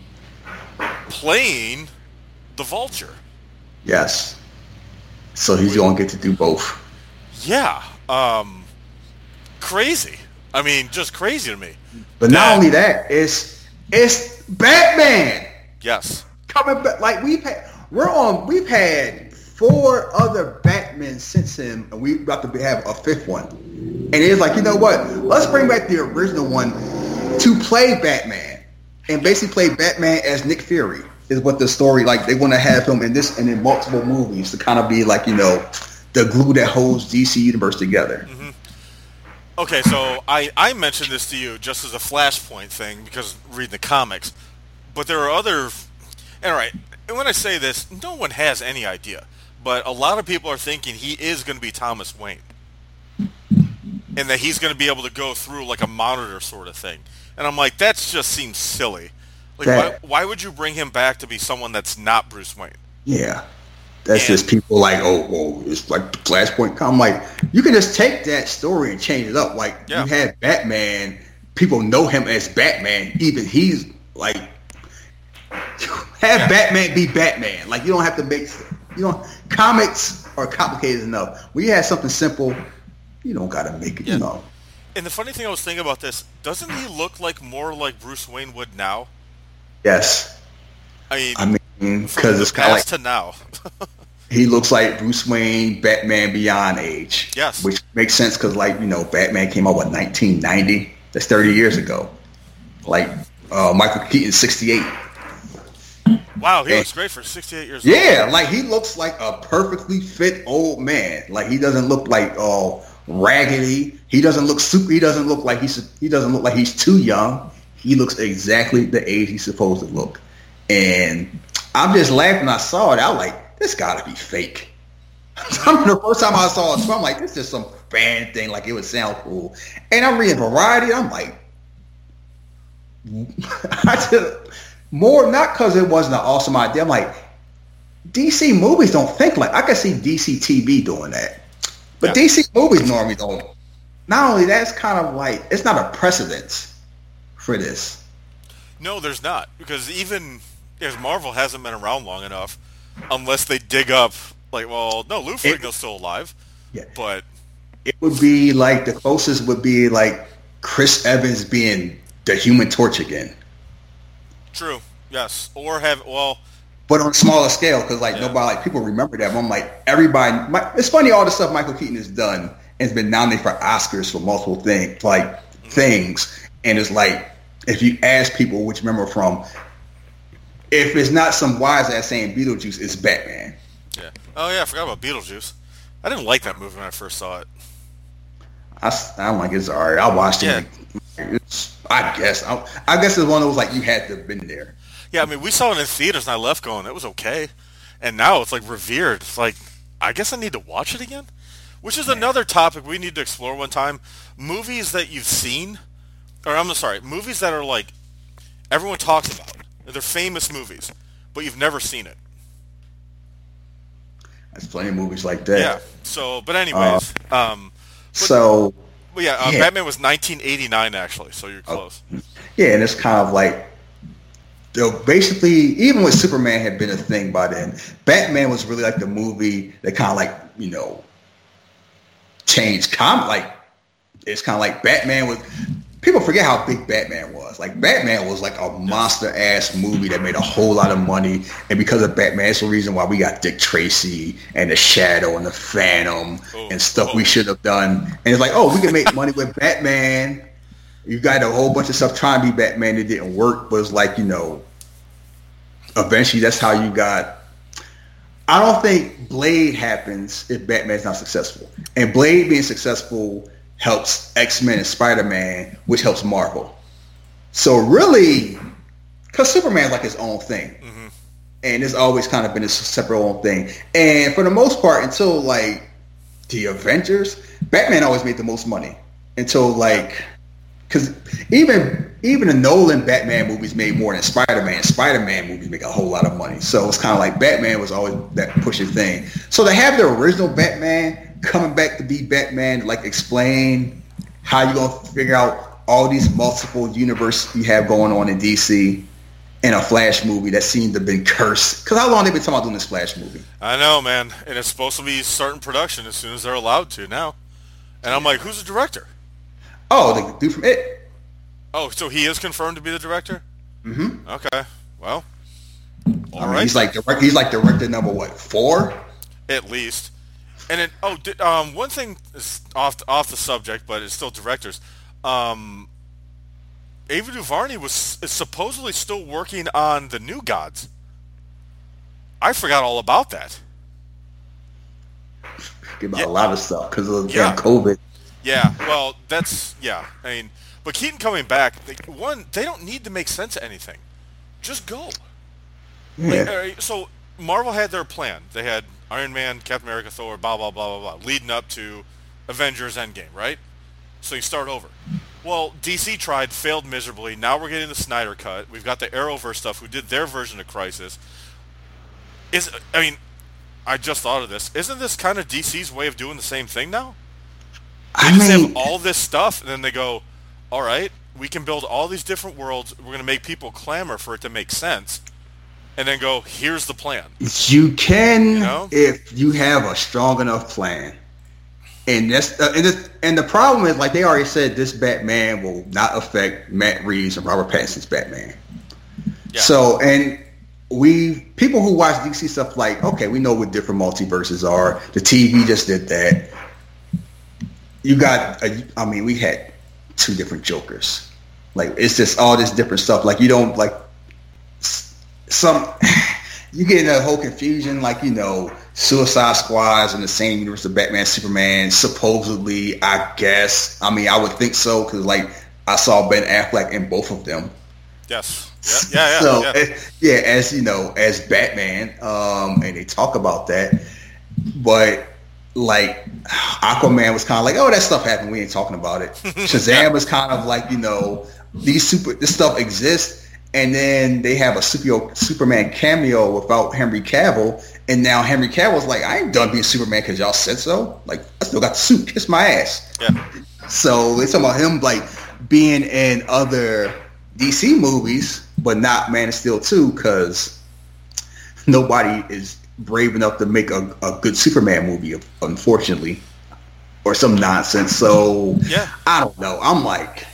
Playing the Vulture. Yes. So he's going to get to do both. Yeah. Um, crazy. I mean, just crazy to me. But that, not only that, it's it's Batman. Yes. Coming back, like we've had, we're on. We've had four other Batmen since him, and we're about to have a fifth one. And it's like, you know what? Let's bring back the original one to play Batman, and basically play Batman as Nick Fury. is what the story like. They want to have him in this and in multiple movies to kind of be like you know the glue that holds D C Universe together. Mm-hmm. Okay, so I, I mentioned this to you just as a Flashpoint thing because reading the comics, but there are other. And all right, and when I say this, no one has any idea, but a lot of people are thinking he is going to be Thomas Wayne, and that he's going to be able to go through like a monitor sort of thing. And I'm like, that just seems silly. Like, why, why would you bring him back to be someone that's not Bruce Wayne? Yeah. That's and, just people like, oh, well, it's like Flashpoint. I'm like, you can just take that story and change it up. Like, yeah. You had Batman. People know him as Batman. Even he's like, have yeah. Batman be Batman. Like, you don't have to make, you know, comics are complicated enough. When you have something simple, you don't got to make it, yeah. you know. And the funny thing I was thinking about this, doesn't he look like more like Bruce Wayne would now? Yes. I mean, I mean, because it's kind of like to now. He looks like Bruce Wayne, Batman Beyond age. Yes, which makes sense because, like you know, Batman came out what nineteen ninety. That's thirty years ago. Like uh, Michael Keaton, sixty-eight. Wow, he and, looks great for sixty-eight years old. Yeah, like he looks like a perfectly fit old man. Like he doesn't look like oh raggedy. He doesn't look super. He doesn't look like he's. He doesn't look like he's too young. He looks exactly the age he's supposed to look. And I'm just laughing. I saw it. I was like, this got to be fake. I mean, the first time I saw it, I'm like, this is just some fan thing. Like it would sound cool. And I'm reading Variety. I'm like, I just more not because it wasn't an awesome idea. I'm like, D C movies don't think like I could see D C T V doing that, but yeah. D C movies normally don't. Not only that, it's kind of like it's not a precedent for this. No, there's not, because even as Marvel hasn't been around long enough, unless they dig up like, well, no, Lou Ferrigno's still alive. Yeah, but it would be like the closest would be like Chris Evans being the Human Torch again. True. Yes. Or have well. But on a smaller scale, because like yeah. nobody, like people remember that. But I'm like everybody. My, it's funny all the stuff Michael Keaton has done and has been nominated for Oscars for multiple things, like mm-hmm. things, and it's like if you ask people which remember from, if it's not some wise ass saying Beetlejuice, it's Batman. Yeah. Oh yeah, I forgot about Beetlejuice. I didn't like that movie when I first saw it. I, I don't like it. It's alright. I watched it. Yeah. It's, I guess. I, I guess it's one of those like you had to have been there. Yeah, I mean, we saw it in theaters, and I left going, it was okay. And now it's, like, revered. It's like, I guess I need to watch it again? Which is another topic we need to explore one time. Movies that you've seen, or I'm sorry, movies that are, like, everyone talks about. They're famous movies, but you've never seen it. There's plenty of movies like that. Yeah, so, but anyways. Uh, um, but, so. But yeah, uh, yeah, Batman was nineteen eighty-nine, actually, so you're close. Uh, yeah, and it's kind of like, so basically, even when Superman had been a thing by then, Batman was really like the movie that kind of like, you know, changed comic. Like, it's kind of like Batman was, people forget how big Batman was. Like, Batman was like a monster-ass movie that made a whole lot of money. And because of Batman, it's the reason why we got Dick Tracy and The Shadow and The Phantom oh, and stuff oh. we should have done. And it's like, oh, we can make money with Batman. You got a whole bunch of stuff trying to be Batman that didn't work, but it's like, you know, eventually that's how you got. I don't think Blade happens if Batman's not successful. And Blade being successful helps X-Men and Spider-Man, which helps Marvel. So really, because Superman's like his own thing. Mm-hmm. And it's always kind of been a separate own thing. And for the most part, until like the Avengers, Batman always made the most money. Until like... Because even even the Nolan Batman movies made more than Spider-Man. Spider-Man movies make a whole lot of money. So it's kind of like Batman was always that pushing thing. So to have the original Batman coming back to be Batman, like explain how you're going to figure out all these multiple universes you have going on in D C in a Flash movie that seemed to have been cursed. Because how long have they been talking about doing this Flash movie? I know, man. And it's supposed to be starting production as soon as they're allowed to now. And I'm like, who's the director? Oh, the dude from It. Oh, so he is confirmed to be the director? Mm-hmm. Okay. Well, all I mean, right. He's like direct, he's like director number what, four? At least. And it, oh, did, um, one thing is off off the subject, but it's still directors. Um, Ava DuVernay was is supposedly still working on the New Gods. I forgot all about that. Forget about Yeah. a lot of stuff because of Yeah. damn COVID. Yeah, well, that's yeah. I mean, but Keaton coming back, they, one, they don't need to make sense of anything. Just go. Like, Yeah. uh, so Marvel had their plan. They had Iron Man, Captain America, Thor, blah blah blah blah blah, leading up to Avengers Endgame, right? So you start over. Well, D C tried, failed miserably. Now we're getting the Snyder cut. We've got the Arrowverse stuff, who did their version of Crisis. Is I mean, I just thought of this. Isn't this kind of D C's way of doing the same thing now? They I just mean, have all this stuff, and then they go, all right, we can build all these different worlds. We're going to make people clamor for it to make sense. And then go, here's the plan. you can You know? if you have a strong enough plan. And that's uh, and, this, and the problem is, like they already said, this Batman will not affect Matt Reeves and Robert Pattinson's Batman. Yeah. So, and we people who watch D C stuff, like, okay, we know what different multiverses are. The T V just did that. You got, a, I mean, we had two different Jokers. Like, it's just all this different stuff. Like, you don't, like, some, you get in a whole confusion, like, you know, Suicide Squad's in the same universe of Batman, Superman, supposedly, I guess. I mean, I would think so, because, like, I saw Ben Affleck in both of them. Yes. Yeah, yeah, yeah. So, yeah. eh, yeah, as, you know, as Batman, um, and they talk about that, but, like, Aquaman was kind of like, oh, that stuff happened, we ain't talking about it. Shazam Yeah. was kind of like, you know, these super this stuff exists, and then they have a super, Superman cameo without Henry Cavill, and now Henry Cavill's like, I ain't done being Superman because y'all said so. Like, I still got the suit, kiss my ass. Yeah. So they talking about him like being in other D C movies, but not Man of Steel two, because nobody is brave enough to make a, a good Superman movie, unfortunately, or some nonsense. So Yeah. I don't know. I'm like,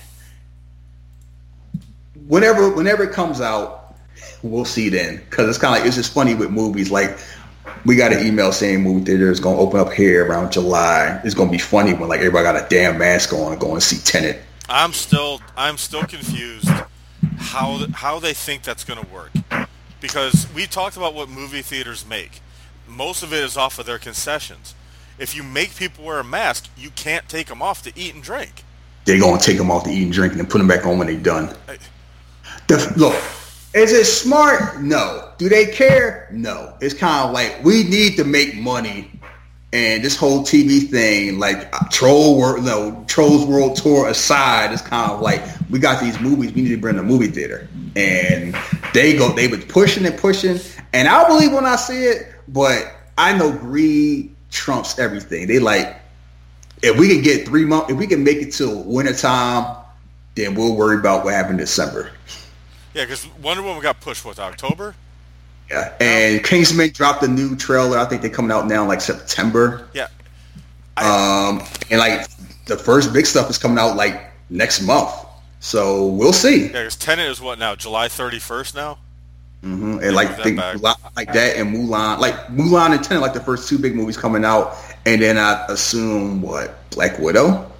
whenever whenever it comes out, we'll see then. Because it's kind of like, it's just funny with movies. Like, we got an email saying movie theater is going to open up here around July. It's going to be funny when like everybody got a damn mask on and going to see Tenet. I'm still I'm still confused how how they think that's going to work, because we talked about what movie theaters make. Most of it is off of their concessions. If you make people wear a mask, you can't take them off to eat and drink. They're going to take them off to eat and drink and then put them back on when they're done. Hey, The, look, is it smart? No. Do they care? No. It's kind of like, we need to make money, and this whole T V thing, like uh, Troll World, no, Trolls World Tour aside, it's kind of like, we got these movies, we need to bring the movie theater, and they go, they was pushing and pushing, and I believe when I see it, but I know greed trumps everything. They like, if we can get three months, if we can make it till wintertime, then we'll worry about what happened in December. yeah, because Wonder Woman got pushed, what, to October? Yeah, and Kingsman dropped a new trailer. I think they're coming out now in like September. Yeah. Um, and like the first big stuff is coming out like next month. So we'll see. Yeah, because Tenet is what now, July thirty-first now? hmm And like that think, back. like that and Mulan, like Mulan and Tenet, like the first two big movies coming out, and then I assume what, Black Widow.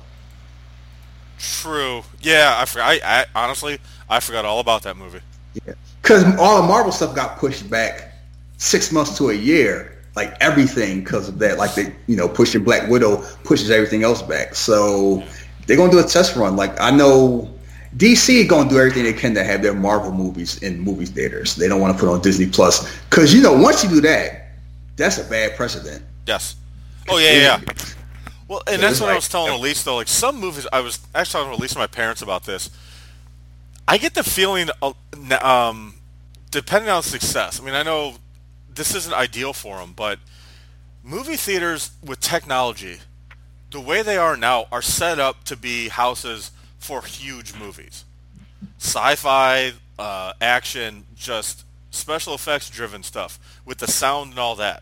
True. Yeah, I forgot. I, I honestly, I forgot all about that movie. Yeah, because all the Marvel stuff got pushed back six months to a year, like everything because of that. Like they, you know, pushing Black Widow pushes everything else back. So they're gonna do a test run. Like I know D C gonna do everything they can to have their Marvel movies in movie theaters. They don't want to put on Disney Plus because you know once you do that, that's a bad precedent. Yes. Oh yeah, yeah. yeah. Well, and that's it's what I like- was telling Elise though. Like some movies, I was actually talking to Elise and my parents about this. I get the feeling, uh, um, depending on success. I mean, I know this isn't ideal for them, but movie theaters with technology, the way they are now, are set up to be houses for huge movies, sci-fi, uh, action, just special effects driven stuff with the sound and all that.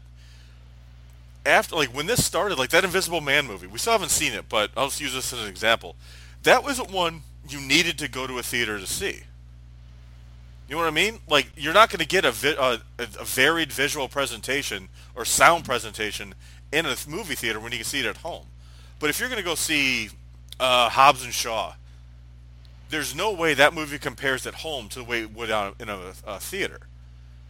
After, like, when this started, like that Invisible Man movie, we still haven't seen it, but I'll just use this as an example. That wasn't one you needed to go to a theater to see. You know what I mean? Like, you're not going to get a, vi- a, a varied visual presentation or sound presentation in a movie theater when you can see it at home. But if you're going to go see uh, Hobbs and Shaw, there's no way that movie compares at home to the way it would out in a, a theater.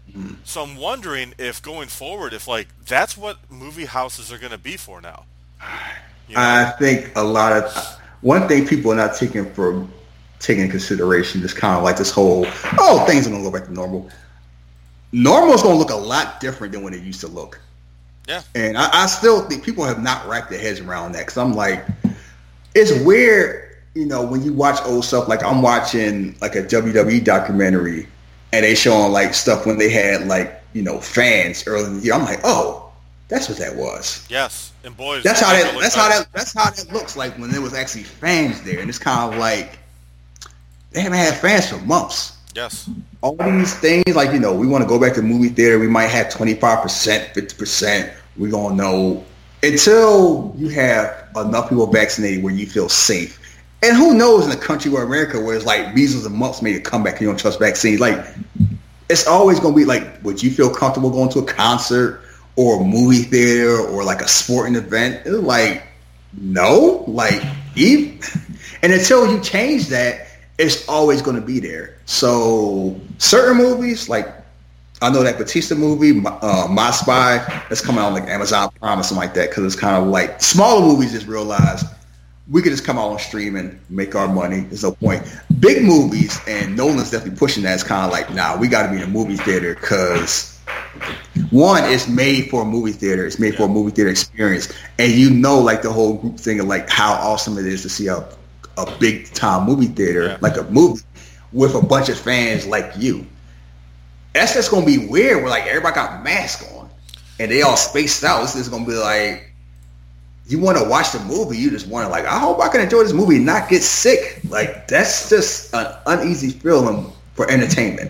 So I'm wondering if going forward, if like that's what movie houses are going to be for now. You know? I think a lot of one thing people are not taking for taking into consideration is kind of like this whole oh things are gonna go back to normal. Normal is gonna look a lot different than when it used to look. Yeah. And I, I still think people have not wrapped their heads around that because I'm like, it's weird, you know, when you watch old stuff. Like I'm watching like a W W E documentary, and they showing like stuff when they had like you know fans early in the year. I'm like, oh, that's what that was. Yes, and boys, that's how that. that That's better. how that. That's how that looks like when there was actually fans there, and it's kind of like they haven't had fans for months. Yes. All these things, like, you know, we want to go back to the movie theater. We might have twenty-five percent, fifty percent. We're going to know until you have enough people vaccinated where you feel safe. And who knows in a country where America, where it's like measles and mumps made a comeback, you don't trust vaccines. Like, it's always going to be like, would you feel comfortable going to a concert or a movie theater or like a sporting event? It's like, no. Like, even, and until you change that, it's always going to be there. So certain movies, like I know that Batista movie, uh, My Spy, that's coming out on like Amazon Prime or something like that, because it's kind of like smaller movies just realize we could just come out on streaming, make our money. There's no point. Big movies, and Nolan's definitely pushing that. It's kind of like, nah, we got to be in a movie theater because one, it's made for a movie theater. It's made yeah. for a movie theater experience, and you know, like the whole group thing of like how awesome it is to see a a big time movie theater, yeah. like a movie with a bunch of fans like you. That's just gonna be weird where like everybody got masks on and they all spaced out. This is gonna be like, you want to watch the movie, you just want to like, I hope I can enjoy this movie and not get sick. Like that's just an uneasy feeling for entertainment.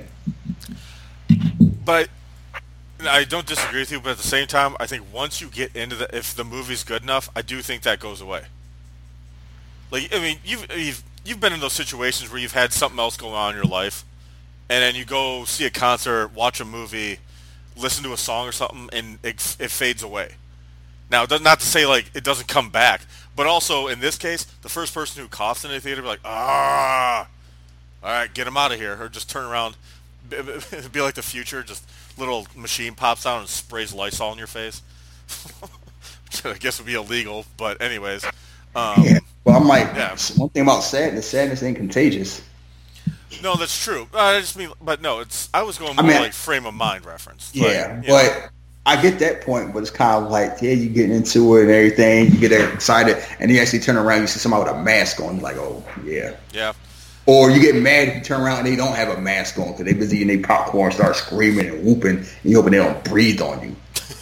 But I don't disagree with you, but at the same time, I think once you get into the, if the movie's good enough, I do think that goes away. Like, I mean, you've, you've you've been in those situations where you've had something else going on in your life, and then you go see a concert, watch a movie, listen to a song or something, and it, it fades away. Now, not to say, like, it doesn't come back, but also, in this case, the first person who coughs in the theater be like, ah, all right, get him out of here, or just turn around. It'd be like the future, just little machine pops out and sprays Lysol in your face. Which I guess would be illegal, but anyways. Um, yeah. Well, I'm like, yeah. one thing about sadness, sadness ain't contagious. No, that's true. I just mean, but no, it's. I was going more I mean, like frame of mind reference. Yeah, like, but know. I get that point. But it's kind of like, yeah, you getting into it and everything, you get excited, and you actually turn around, you see somebody with a mask on, you're like, oh yeah, yeah. Or you get mad if you turn around and they don't have a mask on because they busy eating their popcorn, start screaming and whooping, and you hoping they don't breathe on you.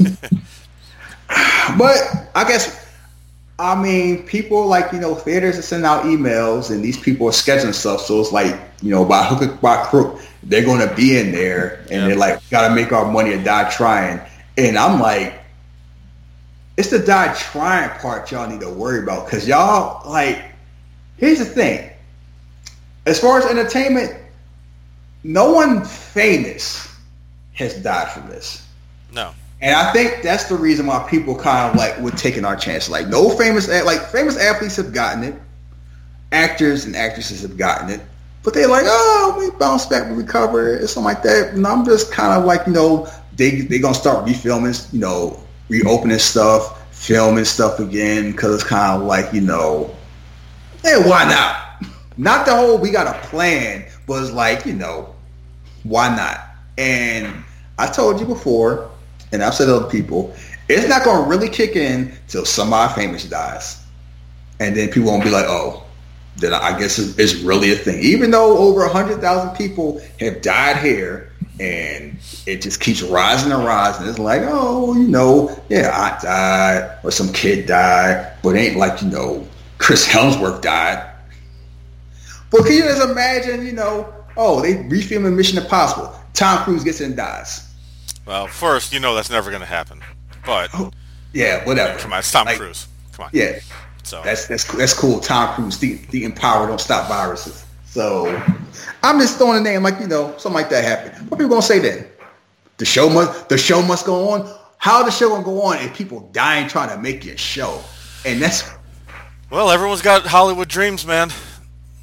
But I guess. I mean, people like, you know, theaters are sending out emails and these people are scheduling stuff. So it's like, you know, by hook or by crook, they're going to be in there and yeah. they're like, got to make our money or die trying. And I'm like, it's the die trying part y'all need to worry about. Because y'all, like, here's the thing. As far as entertainment, no one famous has died from this. No. And I think that's the reason why people kind of like were taking our chance. Like no famous, like famous athletes have gotten it, actors and actresses have gotten it, but they're like, oh, we bounce back, we recover, or something like that. And I'm just kind of like, you know, they they gonna start refilming, you know, reopening stuff, filming stuff again, because it's kind of like, you know, hey, why not? Not the whole we got a plan, but it's like, you know, why not? And I told you before. And I've said to other people, it's not going to really kick in till somebody famous dies. And then people won't be like, oh, then I guess it's really a thing. Even though over one hundred thousand people have died here, and it just keeps rising and rising. It's like, oh, you know, yeah, I died, or some kid died, but it ain't like, you know, Chris Hemsworth died. But can you just imagine, you know, oh, they refilming Mission Impossible. Tom Cruise gets in and dies. Well, first, you know that's never going to happen. But oh, yeah, whatever. Come on, it's Tom like, Cruise. Come on. Yeah, so that's that's that's cool. Tom Cruise, the the empower, don't stop viruses. So I'm just throwing a name like, you know, something like that happened. What are people gonna say then? The show must the show must go on. How the show gonna go on if people dying trying to make your show? And that's well, everyone's got Hollywood dreams, man.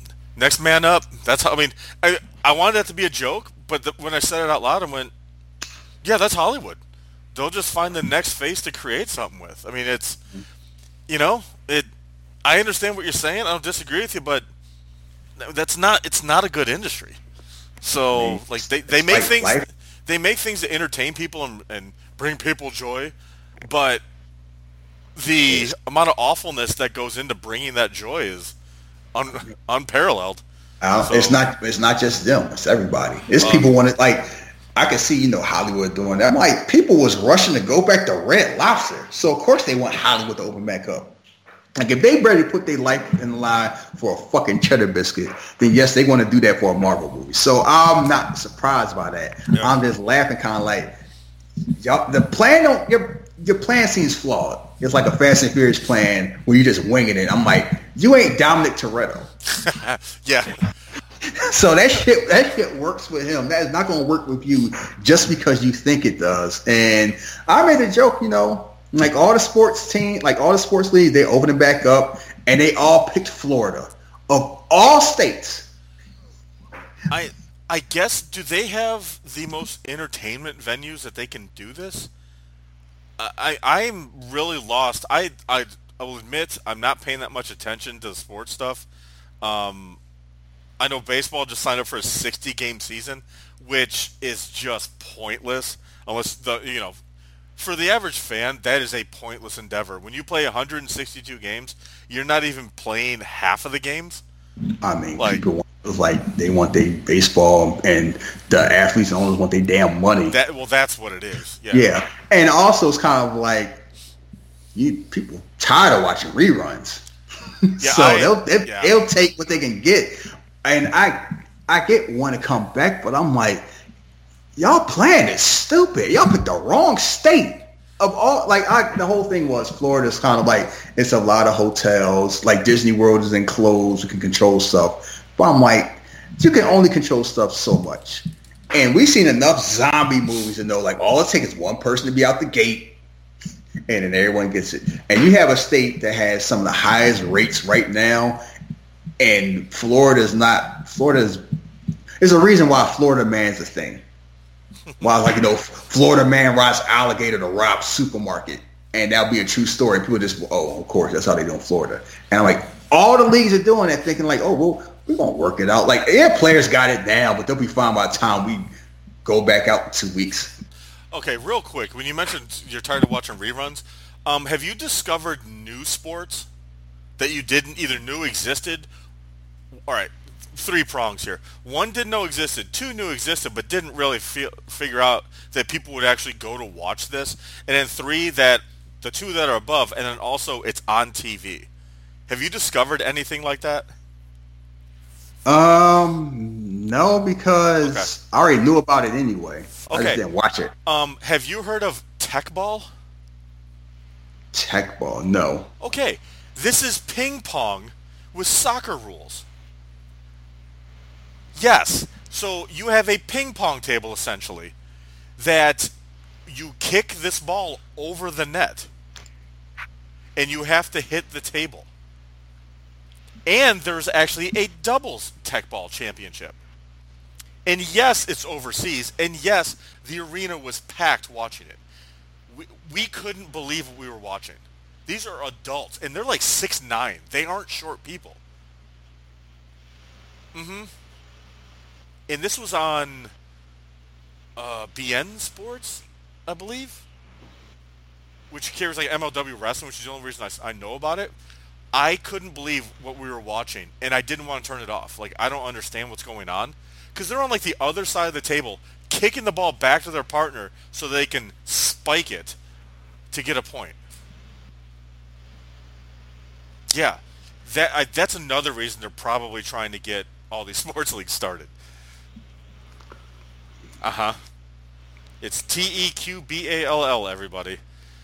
Next man up. That's how. I mean, I I wanted that to be a joke, but the, when I said it out loud, I went, Yeah, that's Hollywood. They'll just find the next face to create something with. I mean, it's, you know, it. I understand what you're saying. I don't disagree with you, but that's not. It's not a good industry. So, I mean, like, they, they make like things. Life. They make things to entertain people and, and bring people joy, but the amount of awfulness that goes into bringing that joy is un, unparalleled. Uh, so, it's not. It's not just them. It's everybody. It's um, people want it like. I could see, you know, Hollywood doing that. I'm like, people was rushing to go back to Red Lobster. So, of course, they want Hollywood to open back up. Like, if they barely put their life in the line for a fucking cheddar biscuit, then, yes, they want to do that for a Marvel movie. So, I'm not surprised by that. Yeah. I'm just laughing kind of like, y'all, the plan, don't, your, your plan seems flawed. It's like a Fast and Furious plan where you just winging it. I'm like, you ain't Dominic Toretto. Yeah. So that shit, that shit works with him. That is not going to work with you just because you think it does. And I made a joke, you know, like all the sports team, like all the sports leagues, they open it back up, and they all picked Florida of all states. I I guess, do they have the most entertainment venues that they can do this? I I'm really lost. I I I will admit I'm not paying that much attention to the sports stuff. Um. I know baseball just signed up for a sixty-game season, which is just pointless. Unless the you know, for the average fan, that is a pointless endeavor. When you play one hundred sixty-two games, you're not even playing half of the games. I mean, like, people want, like they want their baseball, and the athletes and owners want their damn money. That well, that's what it is. Yeah, yeah. And also, it's kind of like you people tired of watching reruns, yeah, so I, they'll they'll, yeah. they'll take what they can get. And I I get want to come back, but I'm like, y'all plan is stupid. Y'all picked the wrong state of all. Like I, the whole thing was Florida's kind of like it's a lot of hotels. Like Disney World is enclosed. You can control stuff. But I'm like, you can only control stuff so much. And we've seen enough zombie movies to know like all it takes is one person to be out the gate, and then everyone gets it. And you have a state that has some of the highest rates right now. And Florida's not, Florida's, there's a reason why Florida man's a thing. Why, like, you know, Florida man rides alligator to rob supermarket. And that'll be a true story. People just, oh, of course, that's how they do in Florida. And I'm like, all the leagues are doing that, thinking like, oh, well, we won't work it out. Like, yeah, players got it down, but they'll be fine by the time we go back out in two weeks. Okay, real quick, when you mentioned you're tired of watching reruns, um, have you discovered new sports that you didn't either knew existed? All right, three prongs here. One, didn't know existed. Two, knew existed, but didn't really feel, figure out that people would actually go to watch this. And then three, that the two that are above, and then also it's on T V. Have you discovered anything like that? Um, no, because okay. I already knew about it anyway. Okay. I just didn't watch it. Um, have you heard of Tech Ball? Tech Ball, no. Okay, this is ping pong with soccer rules. Yes. So you have a ping pong table, essentially, that you kick this ball over the net, and you have to hit the table. And there's actually a doubles tech ball championship. And yes, it's overseas, and yes, the arena was packed watching it. We, we couldn't believe what we were watching. These are adults, and they're like six nine. They aren't short people. Mm-hmm. And this was on uh, B N Sports, I believe, which carries like M L W Wrestling, which is the only reason I, I know about it. I couldn't believe what we were watching, and I didn't want to turn it off. Like, I don't understand what's going on. Because they're on, like, the other side of the table, kicking the ball back to their partner so they can spike it to get a point. Yeah, that I, that's another reason they're probably trying to get all these sports leagues started. Uh-huh. It's T E Q B A L L, everybody.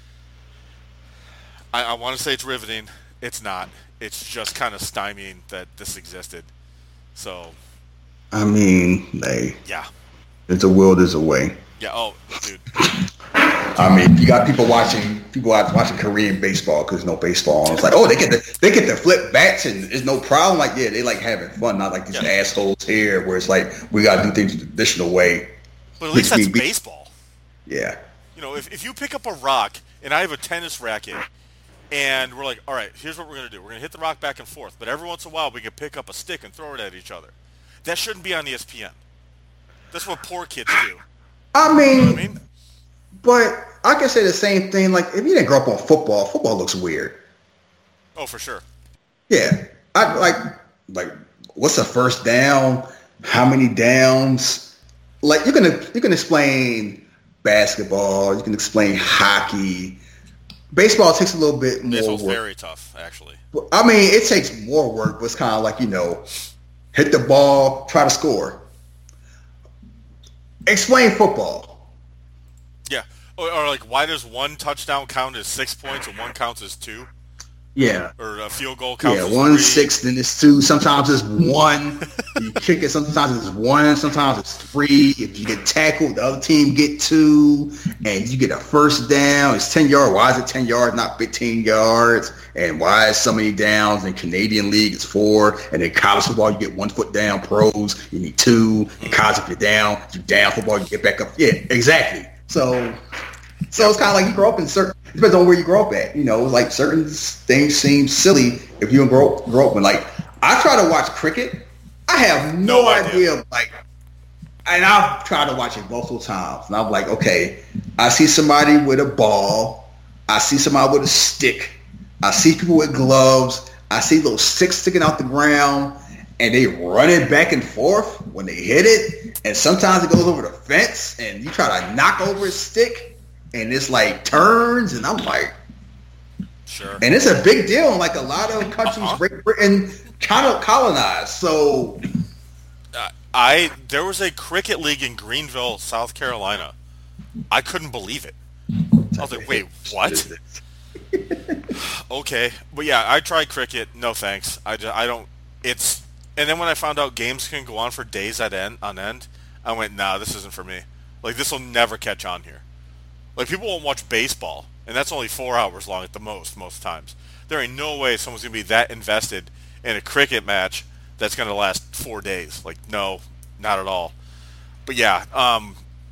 I, I want to say it's riveting. It's not. It's just kind of stymieing that this existed. So. I mean, they. Yeah. It's a will, there's a way. Yeah. Oh, dude. I mean, you got people watching people watching Korean baseball because there's no baseball. It's like, oh, they get the they get to flip bats and there's no problem. Like, yeah, they like having fun, not like these yeah. assholes here where it's like we got to do things the traditional way. But at least that's baseball. Yeah. You know, if, if you pick up a rock and I have a tennis racket and we're like, all right, here's what we're going to do. We're going to hit the rock back and forth. But every once in a while we can pick up a stick and throw it at each other. That shouldn't be on E S P N. That's what poor kids do. I mean, you know what I mean? But I can say the same thing. Like, if you didn't grow up on football, football looks weird. Oh, for sure. Yeah. I like, like, what's a first down? How many downs? Like, you can you can explain basketball. You can explain hockey. Baseball takes a little bit more Baseball's work. very tough, actually. I mean, it takes more work, but it's kind of like, you know, hit the ball, try to score. Explain football. Yeah. Or, or like, why does one touchdown count as six points and one counts as two? Yeah. Or a field goal counts Yeah, as one three? six, then it's two. Sometimes it's one. You kick it. Sometimes it's one. Sometimes it's three. If you get tackled, the other team get two, and you get a first down. It's ten yards. Why is it ten yards, not fifteen yards? And why is so many downs? In Canadian League, it's four. And in college football, you get one foot down. Pros, you need two. In college, if you're down, you're down. Football, you get back up. Yeah, exactly. So, so it's kind of like you grow up in certain. It depends on where you grow up at. You know, like certain things seem silly if you grow grow up in. Like, I try to watch cricket. I have no, No idea. idea. Like, and I've tried to watch it multiple times, and I'm like, okay, I see somebody with a ball. I see somebody with a stick. I see people with gloves. I see those sticks sticking out the ground, and they run it back and forth when they hit it. And sometimes it goes over the fence, and you try to knock over a stick, and it's like turns, and I'm like, Sure. and it's a big deal in like a lot of countries. Uh-huh. Great Britain kind of colonized, so Uh, I there was a cricket league in Greenville, South Carolina. I couldn't believe it. I was like, wait, what? Okay, but yeah, I tried cricket. No thanks. I, just, I don't. It's and then when I found out games can go on for days at end on end, I went, nah, this isn't for me. Like, this will never catch on here. Like, people won't watch baseball, and that's only four hours long at the most, most times. There ain't no way someone's gonna be that invested in a cricket match that's gonna last four days. Like, no, not at all. But yeah, um,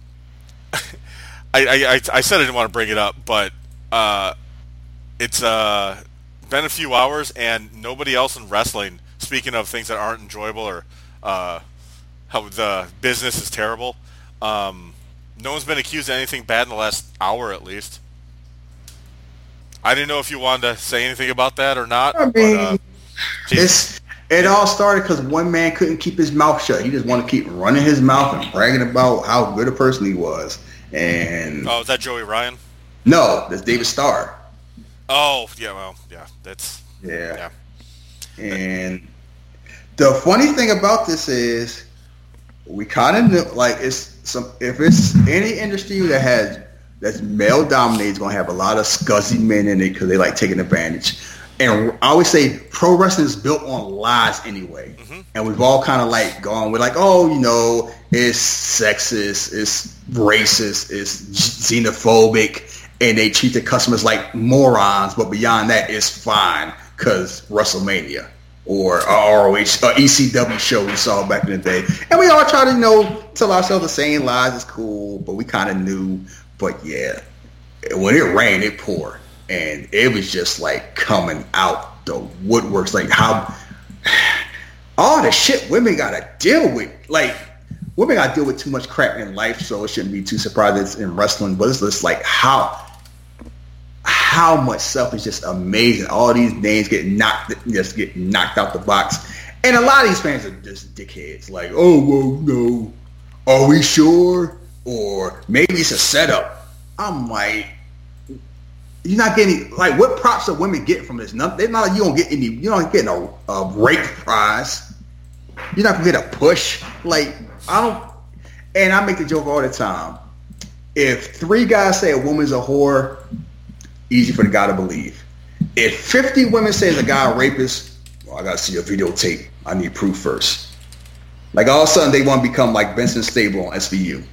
I, I, I, I said I didn't want to bring it up, but uh, it's uh, been a few hours, and nobody else in wrestling, speaking of things that aren't enjoyable or uh, how the business is terrible, um, no one's been accused of anything bad in the last hour at least. I didn't know if you wanted to say anything about that or not. I mean, but, uh, it's it all started because one man couldn't keep his mouth shut. He just wanted to keep running his mouth and bragging about how good a person he was. And oh, is that Joey Ryan? no, that's David Starr. Oh, yeah, well, yeah, that's Yeah. yeah. And the funny thing about this is we kind of knew, like, it's some if it's any industry that has that's male dominated, it's gonna have a lot of scuzzy men in it because they like taking advantage. And I always say pro wrestling is built on lies anyway. Mm-hmm. And we've all kind of like gone with like, oh, you know, it's sexist, it's racist, it's xenophobic, and they treat the customers like morons. But beyond that, it's fine because WrestleMania or a R O H, or E C W show we saw back in the day. And we all try to, you know, tell ourselves the same lies is cool, but we kind of knew. But yeah, when it rained, it poured. And it was just like coming out the woodworks, like how all the shit women gotta deal with. Like, women gotta deal with too much crap in life, so it shouldn't be too surprised it's in wrestling. But it's just like how how much stuff is just amazing. All these names get knocked, just get knocked out the box, and a lot of these fans are just dickheads. Like, oh well, no, are we sure? Or maybe it's a setup. I'm like, you're not getting, like, what props are women getting from this? None, they're not, you don't get any, you're not getting a, a rape prize. You're not going to get a push. Like, I don't, and I make the joke all the time. If three guys say a woman's a whore, easy for the guy to believe. If fifty women say the guy a rapist, well, I got to see a videotape. I need proof first. Like, all of a sudden, they want to become like Benson Stable on S V U.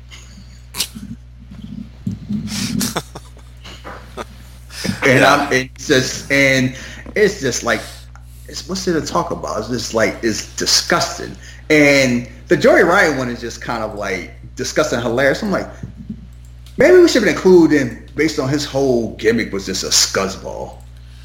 And yeah. I'm it's just and it's just like it's what's there to talk about? It's just like it's disgusting. And the Joey Ryan one is just kind of like disgusting, hilarious. I'm like, Maybe we should have included him based on his whole gimmick was just a scuzzball.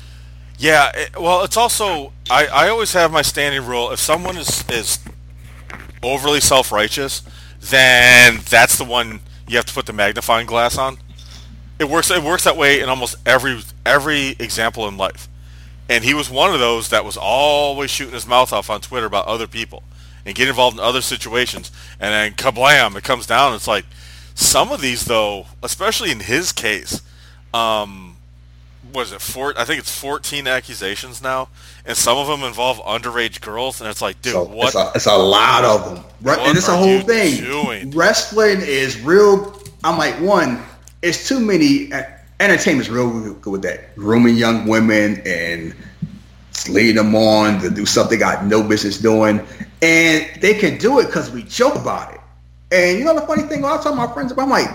Yeah, it, well, it's also I, I always have my standing rule: if someone is is overly self-righteous, then that's the one you have to put the magnifying glass on. It works. It works that way in almost every every example in life. And he was one of those that was always shooting his mouth off on Twitter about other people and getting involved in other situations. And then kablam, it comes down. It's like some of these, though, especially in his case, um, what is it? Four, I think it's fourteen accusations now, and some of them involve underage girls. And it's like, dude, so what? It's a, it's a lot of them. Right? And it's a whole thing. Doing? Wrestling is real. I'm like, one, it's too many. Entertainment's real good with that. Grooming young women and leading them on to do something they got no business doing. And they can do it because we joke about it. And you know the funny thing, I was talking to my friends about, I'm like,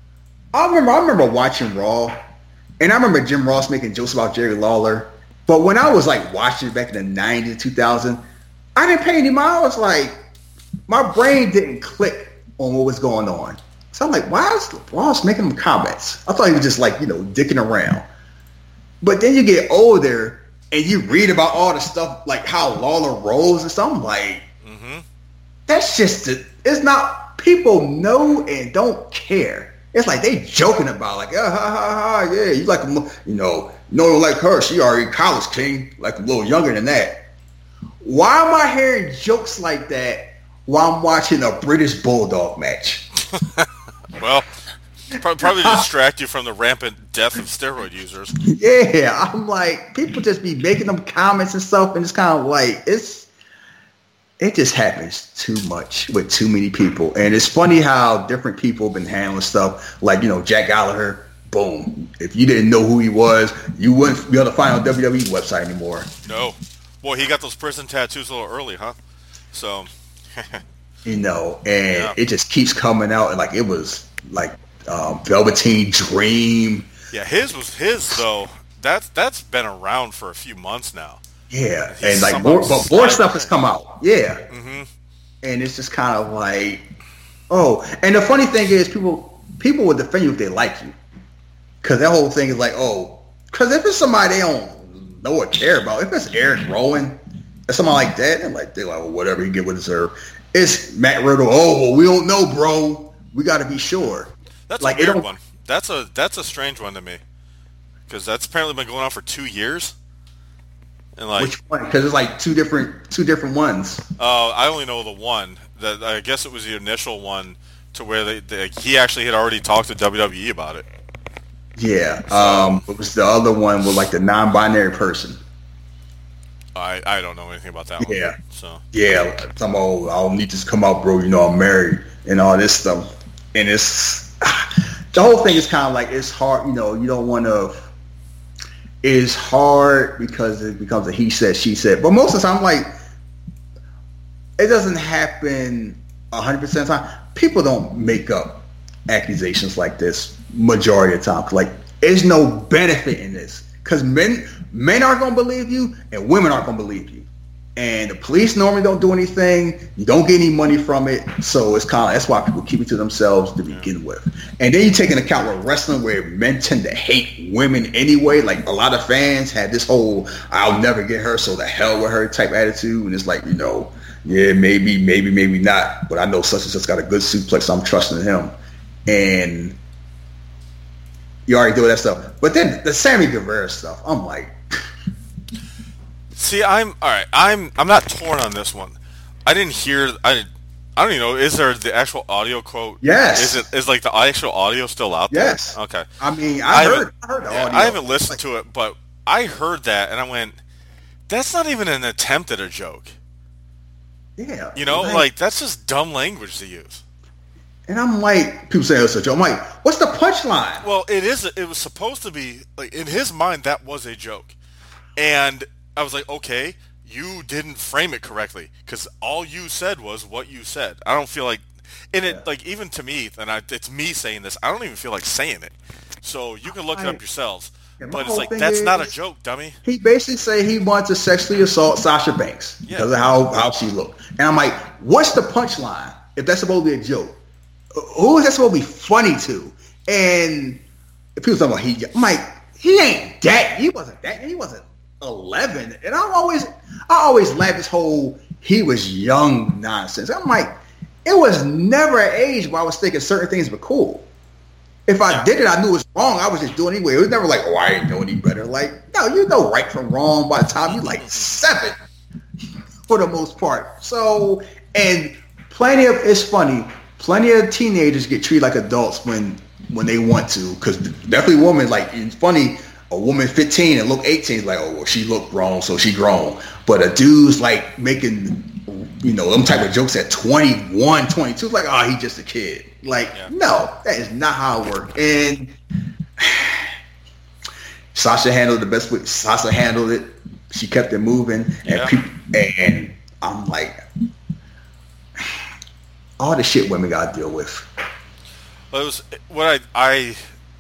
I remember I remember watching Raw, and I remember Jim Ross making jokes about Jerry Lawler. But when I was like watching it back in the nineties, two thousand, I didn't pay any mind. I was like, my brain didn't click on what was going on. So I'm like, why is Ross making them comments? I thought he was just like, you know, dicking around. But then you get older and you read about all the stuff, like how Lawler rolls and stuff. I'm like, mm-hmm. That's just, a, it's not, people know and don't care. It's like they joking about like, ah, ha, ha, ha, yeah, you like, you know, no one like her. She already college king, like a little younger than that. Why am I hearing jokes like that while I'm watching a British Bulldog match? Well, probably distract you from the rampant death of steroid users. Yeah, I'm like, people just be making them comments and stuff, and it's kind of like, it's, it just happens too much with too many people. And it's funny how different people have been handling stuff. Like, you know, Jack Gallagher, boom. If you didn't know who he was, you wouldn't be able to find on W W E website anymore. No. Well, he got those prison tattoos a little early, huh? So... You know, and yeah. It just keeps coming out, and like it was like um, Velveteen Dream. Yeah, his was his though. That's that's been around for a few months now. Yeah, and like more, but more stuff has come out. Yeah, mm-hmm. And it's just kind of like, oh, and the funny thing is, people people will defend you if they like you, because that whole thing is like, oh, because if it's somebody they don't know or care about, if it's Eric Rowan or something like that, and like they're like, well, whatever, he get what deserve. It's Matt Riddle. Oh, well, we don't know, bro. We got to be sure. That's like, a weird one. That's a that's a strange one to me, because that's apparently been going on for two years. And like, which one? Because it's like two different two different ones. Oh, uh, I only know the one. That I guess it was the initial one to where they, they he actually had already talked to W W E about it. Yeah. So, um, it was the other one with like the non-binary person. I, I don't know anything about that one. Yeah. So yeah, some old I don't need this to come out, bro. You know I'm married and all this stuff, and it's the whole thing is kind of like it's hard. You know, you don't want to. It's hard because it becomes a he said she said, but most of the time, like it doesn't happen a hundred percent of the time. People don't make up accusations like this majority of the time. Like there's no benefit in this because men. Men aren't going to believe you, and women aren't going to believe you. And the police normally don't do anything. You don't get any money from it. So it's kind of, that's why people keep it to themselves to begin with. And then you take into account with wrestling where men tend to hate women anyway. Like a lot of fans had this whole, I'll never get her, so the hell with her type attitude. And it's like, you know, yeah, maybe, maybe, maybe not. But I know such and such got a good suplex, so I'm trusting him. And you already do that stuff. But then the Sammy Guevara stuff, I'm like, see, I'm all right. I'm I'm not torn on this one. I didn't hear. I I don't even know. Is there the actual audio quote? Yes. Is it is like the actual audio still out there? Yes. Okay. I mean, I, I heard. I heard the yeah, audio. I haven't listened to it, but I heard that and I went, "That's not even an attempt at a joke." Yeah. You know, like, like that's just dumb language to use. And I'm like, people say it's a joke. I'm like, what's the punchline? Well, it is. It was supposed to be like in his mind that was a joke, and I was like, okay, you didn't frame it correctly because all you said was what you said. I don't feel like, and it yeah. like even to me, and I, it's me saying this. I don't even feel like saying it. So you can look I, it up yourselves. Yeah, but it's like that's is, not a joke, dummy. He basically say he wants to sexually assault Sasha Banks yeah. because of how how she looked. And I'm like, what's the punchline if that's supposed to be a joke? Who is that supposed to be funny to? And if people talking about he, I'm like, he ain't that. He wasn't that. He wasn't eleven. And I always, I always laugh this whole he was young nonsense. I'm like, it was never an age where I was thinking certain things were cool. If I yeah. did it, I knew it was wrong. I was just doing it anyway. It was never like, oh, I didn't know any better. Like, no, you know right from wrong by the time you're like seven, for the most part. So, and plenty of, it's funny, plenty of teenagers get treated like adults when when they want to, because definitely women, like, it's funny, a woman fifteen and look eighteen is like, oh, well, she looked grown, so she grown. But a dude's like making, you know, them type of jokes at twenty-one, twenty-two, it's like, oh, he's just a kid. Like, yeah. no, that is not how it worked. And Sasha handled it the best way. Sasha handled it. She kept it moving. And, yeah. people, and I'm like, all the shit women got to deal with. Well, it was what I I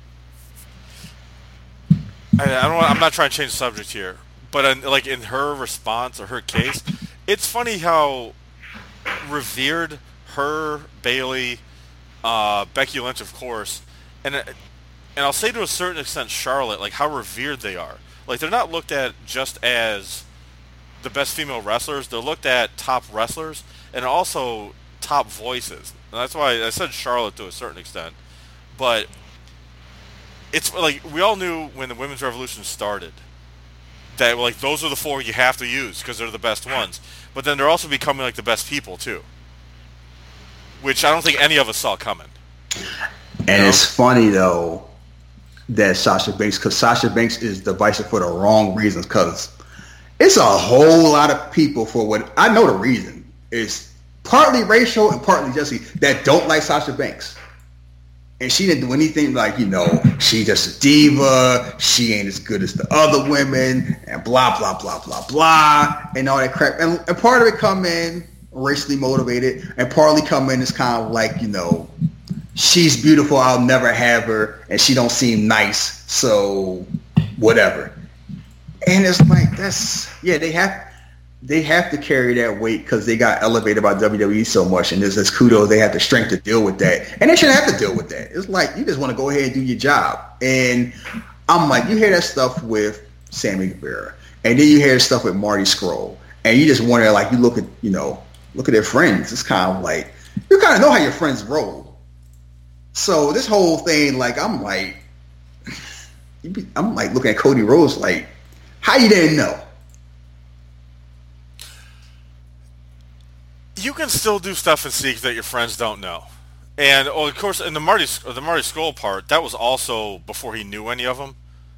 I, I don't. I'm not trying to change the subject here, but in, like in her response or her case, it's funny how revered her, Bayley, uh, Becky Lynch, of course, and and I'll say to a certain extent Charlotte, like how revered they are. Like they're not looked at just as the best female wrestlers; they're looked at top wrestlers and also top voices. And that's why I said Charlotte to a certain extent. But it's like we all knew when the women's revolution started that like those are the four you have to use because they're the best ones. But then they're also becoming like the best people too, which I don't think any of us saw coming. And you know? It's funny though that Sasha Banks, because Sasha Banks is divisive for the wrong reasons. Because it's a whole lot of people for what I know the reason is. Partly racial and partly Jesse that don't like Sasha Banks. And she didn't do anything like, you know, she just a diva, she ain't as good as the other women, and blah, blah, blah, blah, blah, and all that crap. And, and part of it come in racially motivated, and partly come in is kind of like, you know, she's beautiful, I'll never have her, and she don't seem nice, so whatever. And it's like, that's, yeah, they have... They have to carry that weight because they got elevated by W W E so much, and there's this kudos. They have the strength to deal with that, and they shouldn't have to deal with that. It's like you just want to go ahead and do your job. And I'm like, you hear that stuff with Sammy Guevara, and then you hear stuff with Marty Scurll, and you just wonder, like, you look at, you know, look at their friends. It's kind of like you kind of know how your friends roll. So this whole thing, like, I'm like, I'm like looking at Cody Rhodes, like, how you didn't know? You can still do stuff in secret that your friends don't know, and oh, of course, in the Marty the Marty Scurll part, that was also before he knew any of them.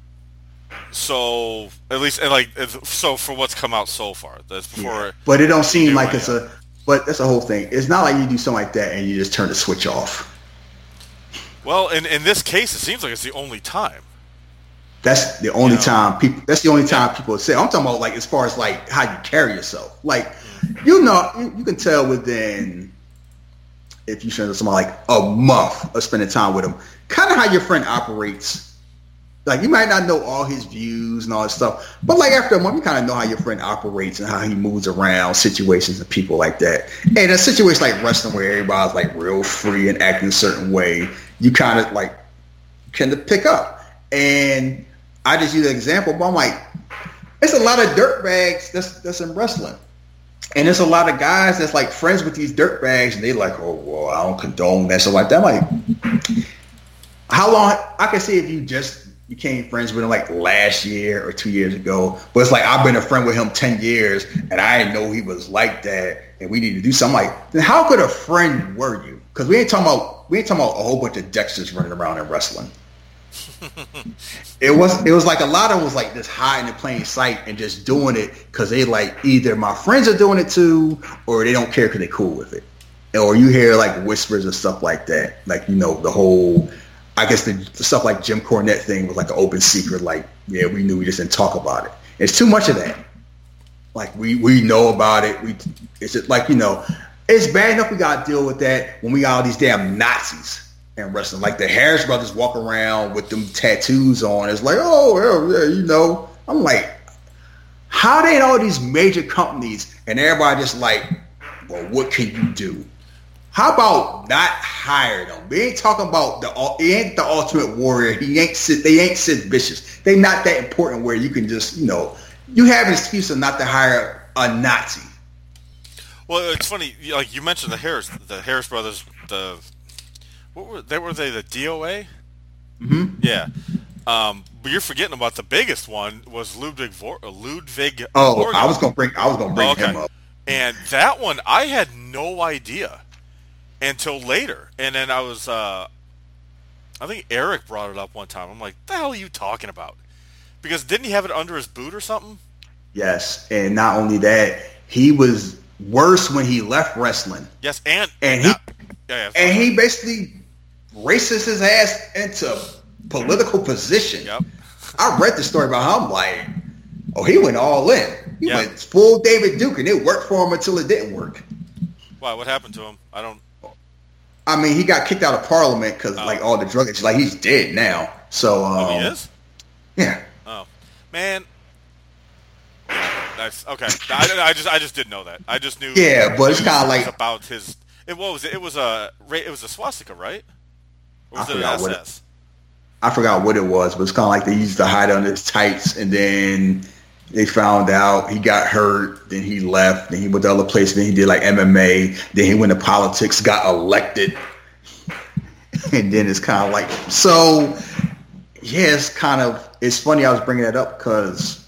So at least, and like, so for what's come out so far, that's before. Yeah. But it don't seem like it's a. But that's the whole thing. It's not like you do something like that and you just turn the switch off. Well, in in this case, it seems like it's the only time. That's the only you know? time people. That's the only time people say. I'm talking about like as far as like how you carry yourself, like. You know, you, you can tell within, if you spend somebody like a month of spending time with them, kind of how your friend operates. Like, you might not know all his views and all that stuff, but like after a month, you kind of know how your friend operates and how he moves around situations and people like that. And a situation like wrestling where everybody's like real free and acting a certain way, you kind of like tend to pick up. And I just use an example, but I'm like, it's a lot of dirtbags that's that's in wrestling. And there's a lot of guys that's like friends with these dirtbags, and they like, oh, well, I don't condone that, stuff like that. I'm like, how long? I can see if you just became friends with him like last year or two years ago, but it's like I've been a friend with him ten years, and I didn't know he was like that, and we need to do something. Like, then how could a friend were you? Because we ain't talking about we ain't talking about a whole bunch of Dexters running around and wrestling. It was it was like a lot of them was like just hiding in plain sight and just doing it because they like either my friends are doing it too or they don't care because they're cool with it. Or you hear like whispers and stuff like that. Like, you know, the whole, I guess the, the stuff like Jim Cornette thing was like an open secret. Like, yeah, we knew, we just didn't talk about it. It's too much of that. Like, we, we know about it. We It's just like, you know, it's bad enough we got to deal with that when we got all these damn Nazis and wrestling. Like the Harris brothers walk around with them tattoos on. It's like, oh, yeah, yeah, you know. I'm like, how they in all these major companies and everybody just like, well, what can you do? How about not hire them? We ain't talking about the he ain't the Ultimate Warrior. He ain't Sid, they ain't Sid Vicious. They not that important where you can just, you know, you have an excuse of not to hire a Nazi. Well, it's funny, like you mentioned the Harris, the Harris brothers. The what were they? Were they the D O A? Mm-hmm. Yeah. Um, but you're forgetting about the biggest one was Ludwig Vor- Ludwig. Oh, Vorgel. I was gonna bring I was gonna bring oh, okay. him up. And that one, I had no idea until later. And then I was, uh, I think Eric brought it up one time. I'm like, the hell are you talking about? Because didn't he have it under his boot or something? Yes, and not only that, he was worse when he left wrestling. Yes, and and he yeah, yeah, and he basically races his ass into political position. Yep. I read the story about how I'm like, oh, he went all in. He yep. went full David Duke, and it worked for him until it didn't work. Why? What happened to him? I don't. I mean, he got kicked out of Parliament because, oh. like, all the drug. It's like he's dead now. So, um, oh, he is. Yeah. Oh, man. That's okay. I, I just I just didn't know that. I just knew. Yeah, but it's kind of like about his. It what was it? It was a it was a swastika, right? Or was I it an forgot what S S? it, I forgot what it was, but it's kind of like they used to hide under his tights, and then they found out he got hurt. Then he left. Then he went to other places. Then he did like M M A. Then he went to politics, got elected, and then it's kind of like so. Yeah, it's kind of it's funny. I was bringing that up because.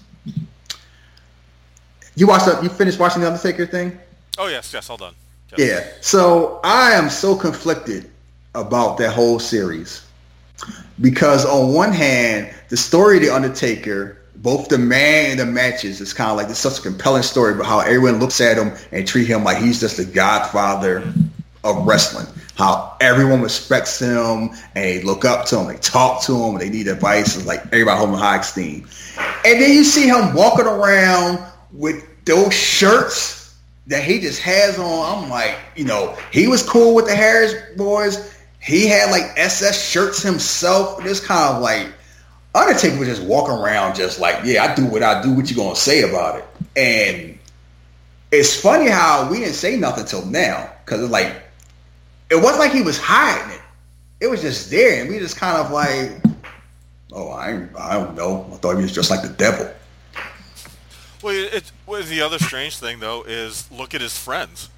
You watched the, you finished watching the Undertaker thing? Oh yes, yes, hold on. Yes. Yeah. So I am so conflicted about that whole series because on one hand, the story of the Undertaker, both the man and the matches, is kind of like it's such a compelling story about how everyone looks at him and treat him like he's just the godfather of wrestling. How everyone respects him and they look up to him, they talk to him, and they need advice. It's like everybody hold him in high esteem. And then you see him walking around with those shirts that he just has on. I'm like, you know, he was cool with the Harris boys. He had like S S shirts himself. It's kind of like Undertaker was just walking around just like, yeah, I do what I do. What you gonna say about it? And it's funny how we didn't say nothing till now because it's like it wasn't like he was hiding it. It was just there, and we just kind of like, oh, I I don't know. I thought he was just like the devil. Well, it, well, the other strange thing, though, is look at his friends.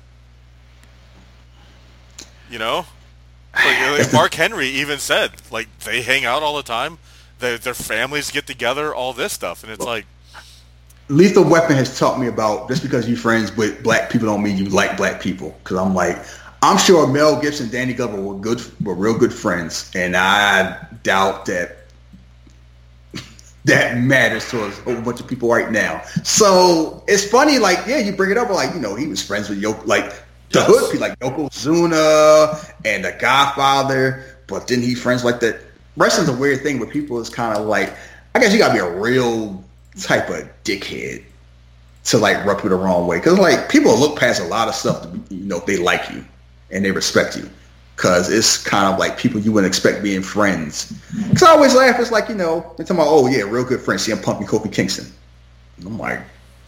You know? Like, like Mark Henry even said, like, they hang out all the time. They, their families get together, all this stuff. And it's like... Lethal Weapon has taught me about just because you're friends with black people don't mean you like black people. Because I'm like, I'm sure Mel Gibson and Danny Glover were good, were real good friends. And I doubt that that matters to us, a whole bunch of people right now. So it's funny, like, yeah, you bring it up, like, you know, he was friends with Yoko, like the yes. hood people, like Yokozuna and the Godfather, but then he friends like that. Wrestling's a weird thing, but people is kind of like, I guess you gotta be a real type of dickhead to like rub you the wrong way, because like people look past a lot of stuff to be, you know, if they like you and they respect you. Because it's kind of like people you wouldn't expect being friends. Because I always laugh. It's like, you know, they're talking about, oh, yeah, real good friends. C M Punk and Kofi Kingston. And I'm like,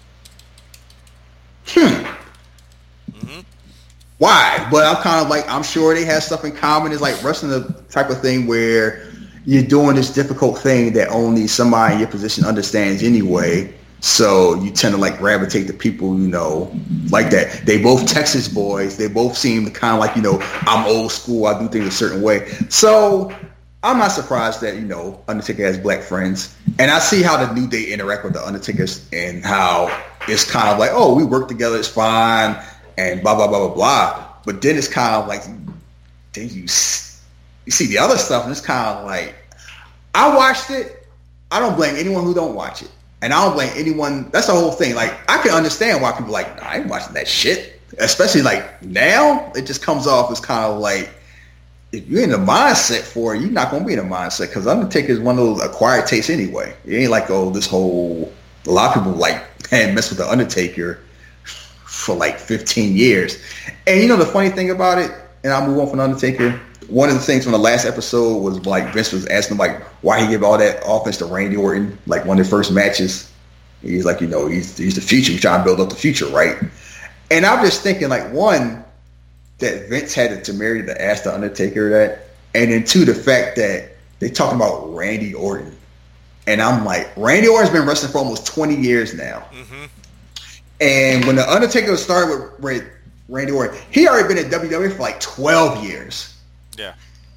hmm. Mm-hmm. Why? But I'm kind of like, I'm sure they have stuff in common. It's like wrestling the type of thing where you're doing this difficult thing that only somebody in your position understands anyway. So you tend to like gravitate to people, you know, like that. They both Texas boys. They both seem kind of like, you know, I'm old school. I do things a certain way. So I'm not surprised that, you know, Undertaker has black friends. And I see how the New Day interact with the Undertakers and how it's kind of like, oh, we work together. It's fine. And blah, blah, blah, blah, blah. But then it's kind of like, then you, you see the other stuff and it's kind of like, I watched it. I don't blame anyone who don't watch it. And I don't blame anyone. That's the whole thing. Like, I can understand why people are like, nah, I ain't watching that shit. Especially like now, it just comes off as kind of like, if you're in the mindset for it, you're not going to be in the mindset. Because Undertaker is one of those acquired tastes anyway. It ain't like, oh, this whole, a lot of people like, man, mess with the Undertaker for like fifteen years. And you know the funny thing about it, and I'll move on from the Undertaker, one of the things from the last episode was like Vince was asking him like why he gave all that offense to Randy Orton, like one of the first matches. He's like, you know, he's he's the future. He's trying to build up the future, right? And I'm just thinking like, one, that Vince had the temerity to ask the Undertaker that, and then two, the fact that they talking about Randy Orton, and I'm like, Randy Orton's been wrestling for almost twenty years now, mm-hmm. and when the Undertaker started with, with Randy Orton, he already been in W W E for like twelve years. Yeah,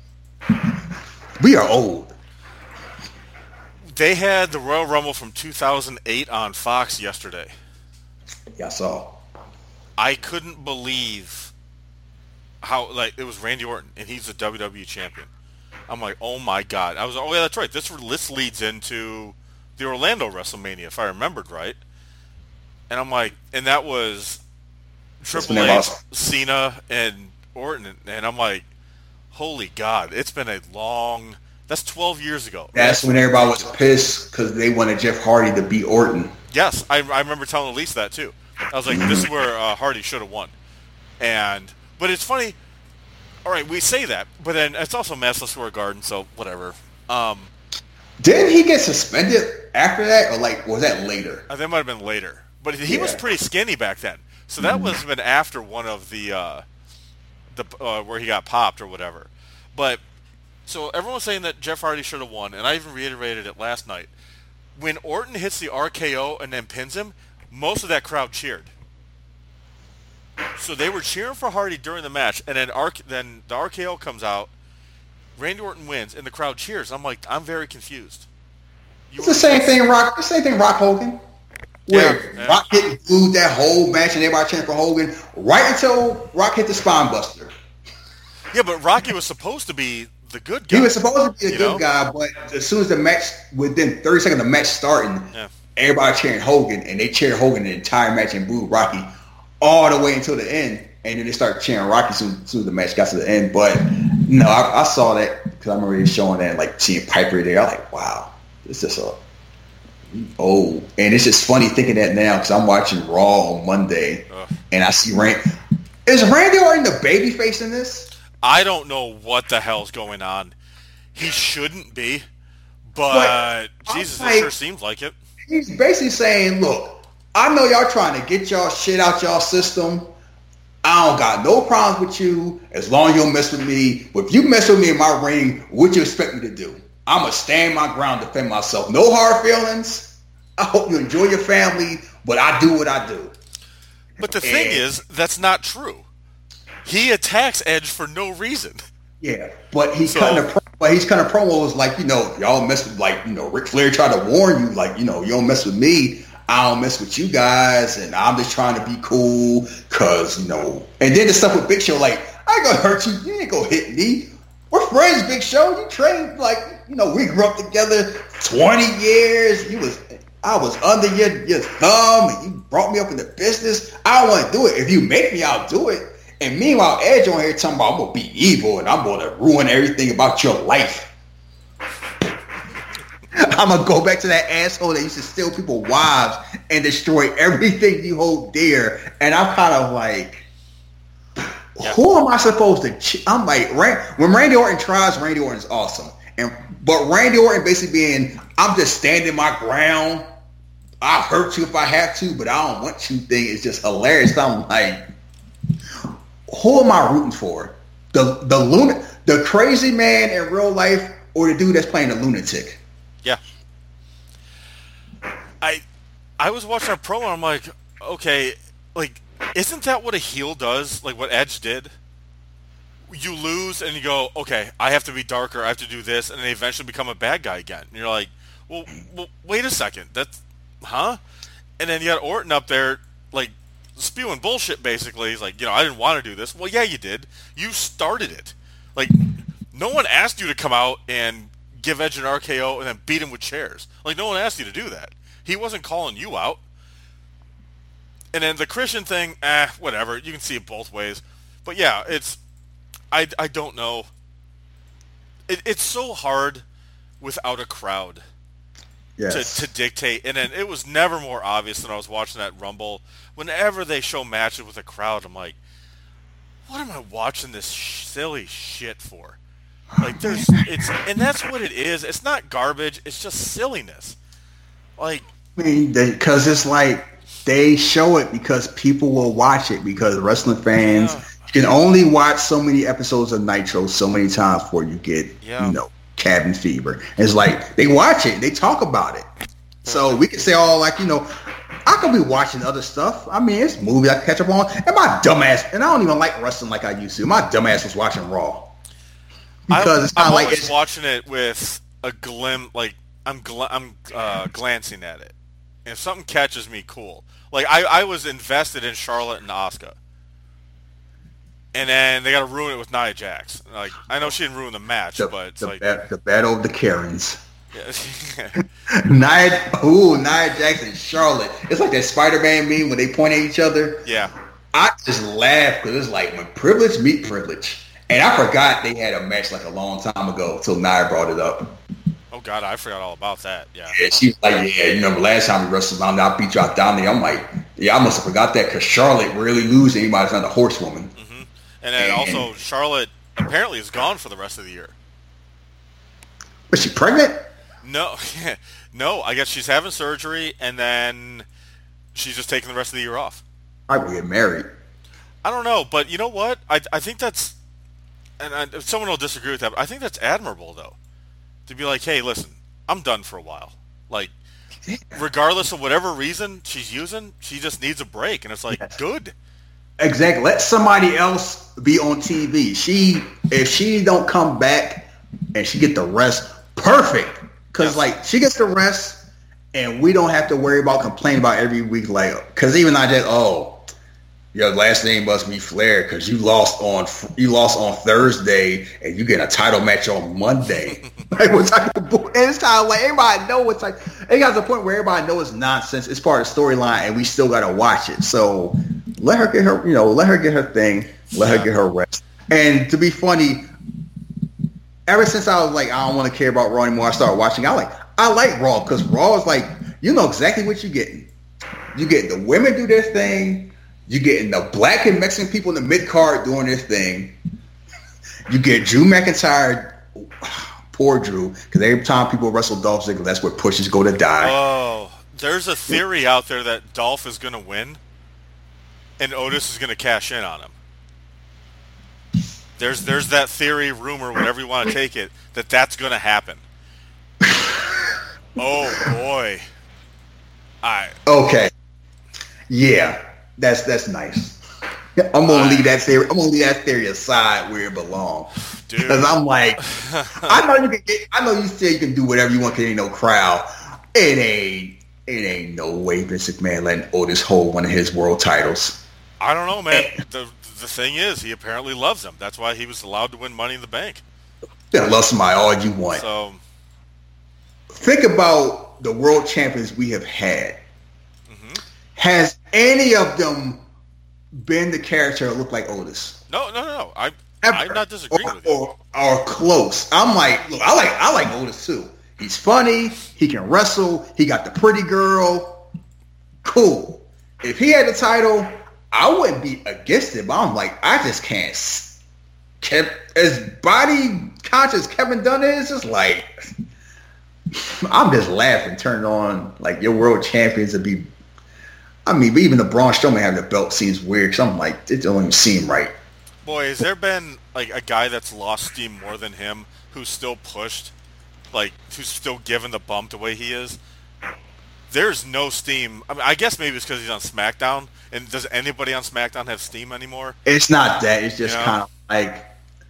we are old. They had the Royal Rumble from two thousand eight on Fox yesterday. Yeah, I saw. I couldn't believe how, like, it was Randy Orton, and he's the W W E champion. I'm like, oh my god. I was, oh yeah, that's right. This this leads into the Orlando WrestleMania, if I remembered right. And I'm like, and that was Triple H, Cena, and Orton, and I'm like, holy god, it's been a long. That's twelve years ago. That's when everybody was pissed because they wanted Jeff Hardy to beat Orton. Yes, I, I remember telling Elise that too. I was like, this is where uh, Hardy should have won. And but it's funny. All right, we say that, but then it's also Madison Square Garden, so whatever. Um, Didn't he get suspended after that, or like was that later? I think it might have been later, but he yeah. was pretty skinny back then, so that was been after one of the uh, the uh, where he got popped or whatever. But so everyone's saying that Jeff Hardy should have won, and I even reiterated it last night. When Orton hits the R K O and then pins him, most of that crowd cheered. So they were cheering for Hardy during the match, and then R- then the R K O comes out, Randy Orton wins, and the crowd cheers. I'm like, I'm very confused. You it's the same thing, Rock. The same thing, Rock Hogan. Where yeah, yeah. Rock getting booed that whole match, and everybody cheering for Hogan right until Rock hit the spine buster. Yeah, but Rocky was supposed to be the good guy. He was supposed to be a good know? guy, but as soon as the match, within thirty seconds of the match starting, yeah. everybody cheering Hogan, and they cheered Hogan the entire match and booed Rocky all the way until the end, and then they start cheering Rocky as soon, soon as the match got to the end. But no, I, I saw that because I remember they showing that, like seeing Piper there. I'm like, wow, it's just a oh, and it's just funny thinking that now because I'm watching Raw on Monday, Ugh. and I see Randy. Is Randy Orton the babyface in this? I don't know what the hell's going on. He shouldn't be, but, but Jesus, like, it sure seems like it. He's basically saying, look, I know y'all trying to get y'all shit out y'all system. I don't got no problems with you as long as you don't mess with me. But if you mess with me in my ring, what you expect me to do? I'm going to stand my ground, defend myself. No hard feelings. I hope you enjoy your family, but I do what I do. But the and, thing is, that's not true. He attacks Edge for no reason. Yeah, but he so, kind of, but he's kind of promo was like, you know, y'all mess with, like, you know, Ric Flair tried to warn you, like, you know, you don't mess with me. I don't mess with you guys, and I'm just trying to be cool, cause you know. And then the stuff with Big Show, like, I ain't gonna hurt you. You ain't gonna hit me. We're friends, Big Show. You trained, like, you know, we grew up together twenty years. You was, I was under your, your thumb, and you brought me up in the business. I don't want to do it. If you make me, I'll do it. And meanwhile, Edge on here talking about I'm gonna be evil and I'm gonna ruin everything about your life. I'm going to go back to that asshole that used to steal people's wives and destroy everything you hold dear. And I'm kind of like, yeah. who am I supposed to... Ch-? I'm like, when Randy Orton tries, Randy Orton's awesome. And But Randy Orton basically being, I'm just standing my ground. I'll hurt you if I have to, but I don't want you thing is just hilarious. I'm like, who am I rooting for? The, the, luna- the crazy man in real life or the dude that's playing the lunatic? Yeah. I I was watching a promo and I'm like, okay, like, isn't that what a heel does? Like what Edge did? You lose and you go, okay, I have to be darker, I have to do this, and then eventually become a bad guy again. And you're like, well, well wait a second, that's, huh? And then you got Orton up there, like, spewing bullshit basically. He's like, you know, I didn't want to do this. Well, yeah, you did. You started it. Like, no one asked you to come out and give Edge an R K O and then beat him with chairs. Like, no one asked you to do that. He wasn't calling you out. And then the Christian thing, eh, whatever. You can see it both ways. But yeah, it's, I, I don't know. It, it's so hard without a crowd yes. to, to dictate. And then it was never more obvious than I was watching that Rumble. Whenever they show matches with a crowd, I'm like, what am I watching this silly shit for? Like, there's, it's, and that's what it is. It's not garbage. It's just silliness. Like, I mean, because it's like they show it because people will watch it because wrestling fans You can only watch so many episodes of Nitro so many times before you get, yeah. you know, cabin fever. And it's like, they watch it. They talk about it. So we can say all like, you know, I could be watching other stuff. I mean, it's movies I can catch up on. And my dumbass, and I don't even like wrestling like I used to. My dumbass was watching Raw. Because I'm, it's kind of like it's watching it with a glim, like I'm gl- I'm uh, glancing at it. And if something catches me, cool. Like I, I was invested in Charlotte and Asuka. And then they got to ruin it with Nia Jax. Like I know she didn't ruin the match, the, but it's the like ba- the battle of the Karens. Yeah. Nia, ooh, Nia Jax and Charlotte. It's like that Spider-Man meme when they point at each other. Yeah. I just laugh because it's like when privilege meet privilege. And I forgot they had a match like a long time ago until Nia brought it up. Oh God, I forgot all about that. Yeah. Yeah, she was like, yeah, you remember last time we wrestled down there, I beat you out down there. I'm like, yeah, I must have forgot that because Charlotte really lose anybody that's not a horsewoman. Mm-hmm. And then and, also Charlotte apparently is gone for the rest of the year. Was she pregnant? No, no. I guess she's having surgery, and then she's just taking the rest of the year off. I would get married. I don't know, but you know what? I I think that's, and I, someone will disagree with that, but I think that's admirable, though. To be like, hey, listen, I'm done for a while. Like, yeah. Regardless of whatever reason she's using, she just needs a break, and it's like, yes. Good. Exactly. Let somebody else be on T V. She, if she don't come back and she get the rest, perfect. Because, yes. like, she gets the rest, and we don't have to worry about complaining about every week. Like, because even I just, oh, your last name must be Flair because you lost on you lost on Thursday, and you get a title match on Monday. Like, what type of bull? And it's kind of like everybody know what's like. It got to the point where everybody knows it's nonsense. It's part of the storyline, and we still got to watch it. So let her get her, you know, let her get her thing. Let yeah. her get her rest. And to be funny, ever since I was like, I don't want to care about Raw anymore, I started watching. I like, I like Raw because Raw is like, you know exactly what you're getting. You get the women do their thing. You getting the black and Mexican people in the mid card doing their thing. You get Drew McIntyre. Poor Drew, because every time people wrestle Dolph Ziggler, that's where pushes go to die. Oh, there's a theory out there that Dolph is going to win, and Otis is going to cash in on him. There's there's that theory, rumor, whatever you want to take it, that that's going to happen. Oh boy. I okay. Yeah, that's that's nice. I'm gonna leave that theory. I'm gonna leave that theory aside where it belongs. Because I'm like, I know you can get. I know you say you can do whatever you want because ain't no crowd. It ain't. It ain't no way Vince McMahon letting Otis hold one of his world titles. I don't know, man. the The thing is, he apparently loves him. That's why he was allowed to win Money in the Bank. You can love somebody all you want. So, think about the world champions we have had. Mm-hmm. Has any of them been the character that looked like Otis? No, no, no, no. I, I'm not disagreeing or, with you. Or, or close. I'm like, look, I like, I like Otis too. He's funny. He can wrestle. He got the pretty girl. Cool. If he had the title, I wouldn't be against it. But I'm like, I just can't. Kev, as body conscious Kevin Dunn is, just like, I'm just laughing, turning on like your world champions to be. I mean, even the Braun Strowman having the belt seems weird because I'm like, it don't even seem right. Boy, has there been like a guy that's lost steam more than him who's still pushed, like who's still given the bump the way he is? There's no steam. I mean, I guess maybe it's because he's on SmackDown. And does anybody on SmackDown have steam anymore? It's not that. It's just you know? kind of like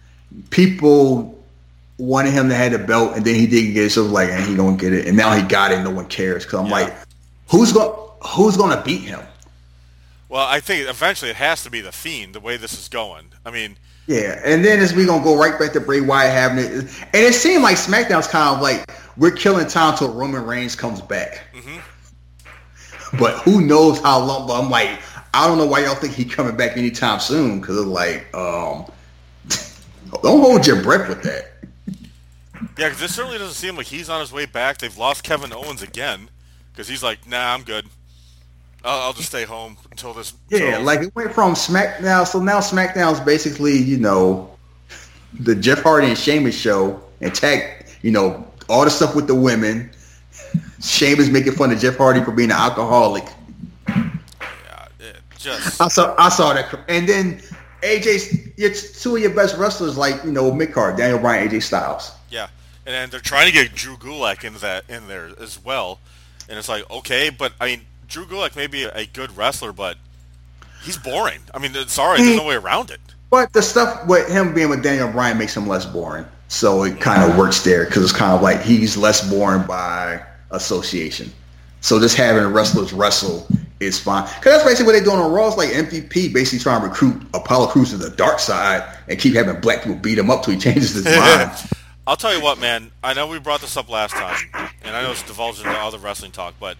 people wanted him to have the belt, and then he didn't get it. So it was like, and he don't get it, and now he got it, and no one cares. Because I'm yeah. like, who's going? Who's going to beat him? Well, I think eventually it has to be The Fiend, the way this is going. I mean... Yeah, and then as we going to go right back to Bray Wyatt having it. And it seemed like SmackDown's kind of like, we're killing time until Roman Reigns comes back. Mm-hmm. But who knows how long. But I'm like, I don't know why y'all think he's coming back anytime soon. Because it's like, um, don't hold your breath with that. Yeah, because this certainly doesn't seem like he's on his way back. They've lost Kevin Owens again. Because he's like, nah, I'm good. I'll, I'll just stay home until this. Yeah, until... like it went from SmackDown. So now SmackDown's basically, you know, the Jeff Hardy and Sheamus show and tag, you know, all the stuff with the women. Sheamus making fun of Jeff Hardy for being an alcoholic. Yeah, it just. I saw, I saw that, and then A J's, it's two of your best wrestlers, like you know, Mick Card, Daniel Bryan, A J Styles. Yeah, and then they're trying to get Drew Gulak into that in there as well, and it's like okay, but I mean, Drew Gulak may be a good wrestler, but he's boring. I mean, sorry, there's no way around it. But the stuff with him being with Daniel Bryan makes him less boring, so it kind of works there because it's kind of like he's less boring by association. So just having wrestlers wrestle is fine. Because that's basically what they're doing on Raw. It's like M V P basically trying to recruit Apollo Crews to the dark side and keep having black people beat him up till he changes his mind. I'll tell you what, man. I know we brought this up last time, and I know it's divulged into other wrestling talk, but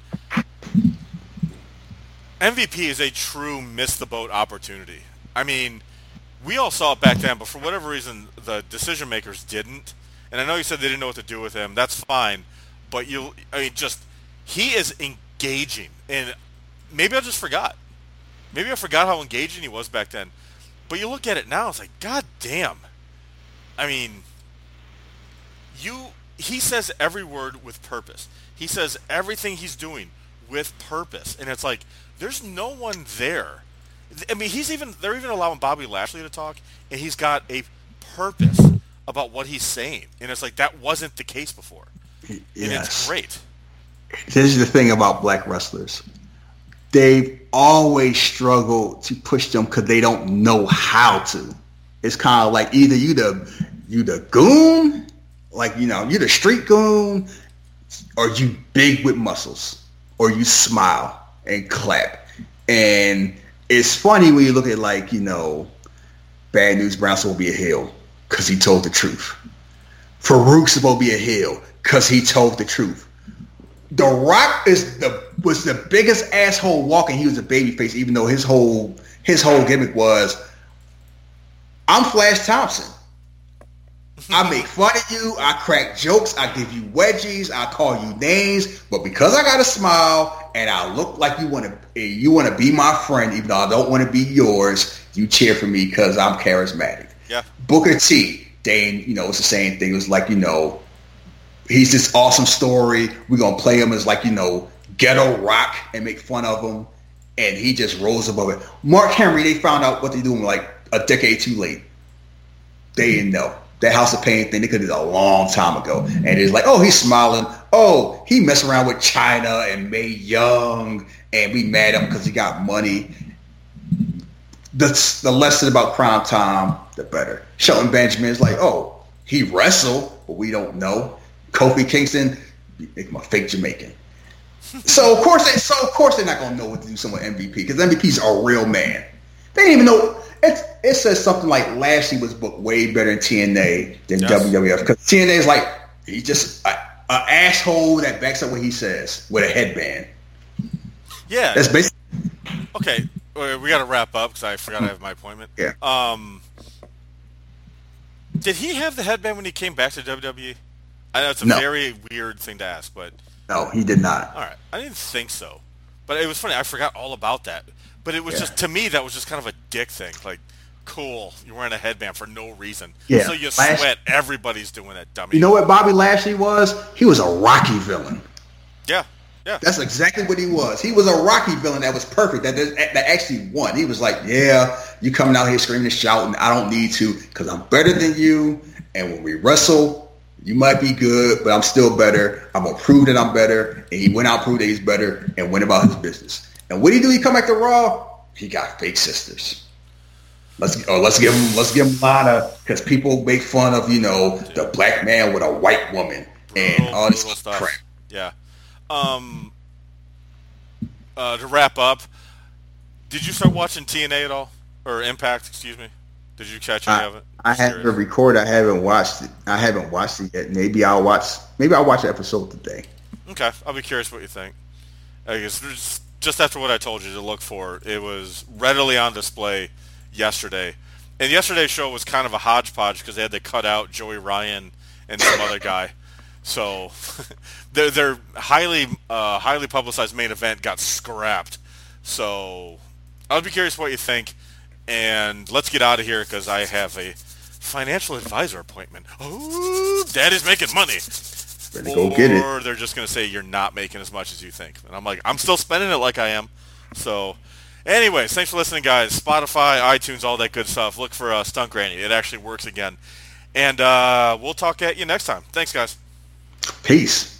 M V P is a true miss-the-boat opportunity. I mean, we all saw it back then, but for whatever reason, the decision-makers didn't. And I know you said they didn't know what to do with him. That's fine. But you, I mean, just, he is engaging. And maybe I just forgot. Maybe I forgot how engaging he was back then. But you look at it now, it's like, God damn. I mean, you, he says every word with purpose. He says everything he's doing with purpose. And it's like, there's no one there. I mean, he's even, they're even allowing Bobby Lashley to talk, and he's got a purpose about what he's saying. And it's like, that wasn't the case before. And yes. It's great. This is the thing about black wrestlers. They've always struggled to push them because they don't know how to. It's kind of like either you the you the goon, like you know, you the street goon, or you big with muscles, or you smile and clap. And it's funny when you look at like, you know, Bad News Brown supposed to be a heel because he told the truth. Farouk's supposed to be a heel because he told the truth. The Rock is the was the biggest asshole walking. He was a babyface, even though his whole his whole gimmick was, I'm Flash Thompson. I make fun of you. I crack jokes. I give you wedgies. I call you names. But because I got a smile and I look like you want to you want to be my friend, even though I don't want to be yours, you cheer for me because I'm charismatic. Yeah. Booker T, Dane, you know, it's the same thing. It was like, you know, he's this awesome story. We're going to play him as like, you know, ghetto rock and make fun of him. And he just rose above it. Mark Henry, they found out what they're doing like a decade too late. They didn't know. That House of Pain thing, they could have done a long time ago. And it's like, oh, he's smiling. Oh, he messing around with China and Mae Young. And we mad at him because he got money. The, the lesson about Prime Time, the better. Shelton Benjamin is like, oh, he wrestled, but we don't know. Kofi Kingston, make him a fake Jamaican. So of course, they, so of course they're not gonna know what to do someone M V P because M V P's a real man. They didn't even know. It, it says something like Lashley was booked way better in T N A than yes. W W F because T N A is like he's just an asshole that backs up what he says with a headband. Yeah, that's basically okay. We got to wrap up because I forgot I have my appointment. Yeah. Um, did he have the headband when he came back to W W E? I know it's a no. very weird thing to ask, but no, he did not. All right, I didn't think so, but it was funny. I forgot all about that. But it was yeah. just, to me, that was just kind of a dick thing. Like, cool, you're wearing a headband for no reason. Yeah. So you Lash- sweat. Everybody's doing that, dummy. You know what Bobby Lashley was? He was a Rocky villain. Yeah, yeah. That's exactly what he was. He was a Rocky villain that was perfect, that that actually won. He was like, yeah, you coming out here screaming and shouting. I don't need to because I'm better than you. And when we wrestle, you might be good, but I'm still better. I'm going to prove that I'm better. And he went out, proved that he's better, and went about his business. And what did he do? He come back to Raw. He got fake sisters. Let's oh, let's give him let's give him Lana because people make fun of you know the black man with a white woman and brutal, all this stuff. crap. Yeah. Um. Uh, to wrap up, did you start watching T N A at all or Impact? Excuse me. Did you catch any I, of it? I haven't recorded. I haven't watched it. I haven't watched it yet. Maybe I'll watch. Maybe I'll watch the episode today. Okay, I'll be curious what you think. I guess there's. Just after what I told you to look for, it was readily on display yesterday. And yesterday's show was kind of a hodgepodge because they had to cut out Joey Ryan and some other guy. So their their highly uh, highly publicized main event got scrapped. So I'll be curious what you think. And let's get out of here because I have a financial advisor appointment. Oh, Daddy's making money. Better go get it. Or they're just going to say you're not making as much as you think. And I'm like, I'm still spending it like I am. So Anyways, thanks for listening, guys. Spotify, iTunes, all that good stuff. Look for uh, Stunt Granny. It actually works again. And uh, we'll talk at you next time. Thanks, guys. Peace.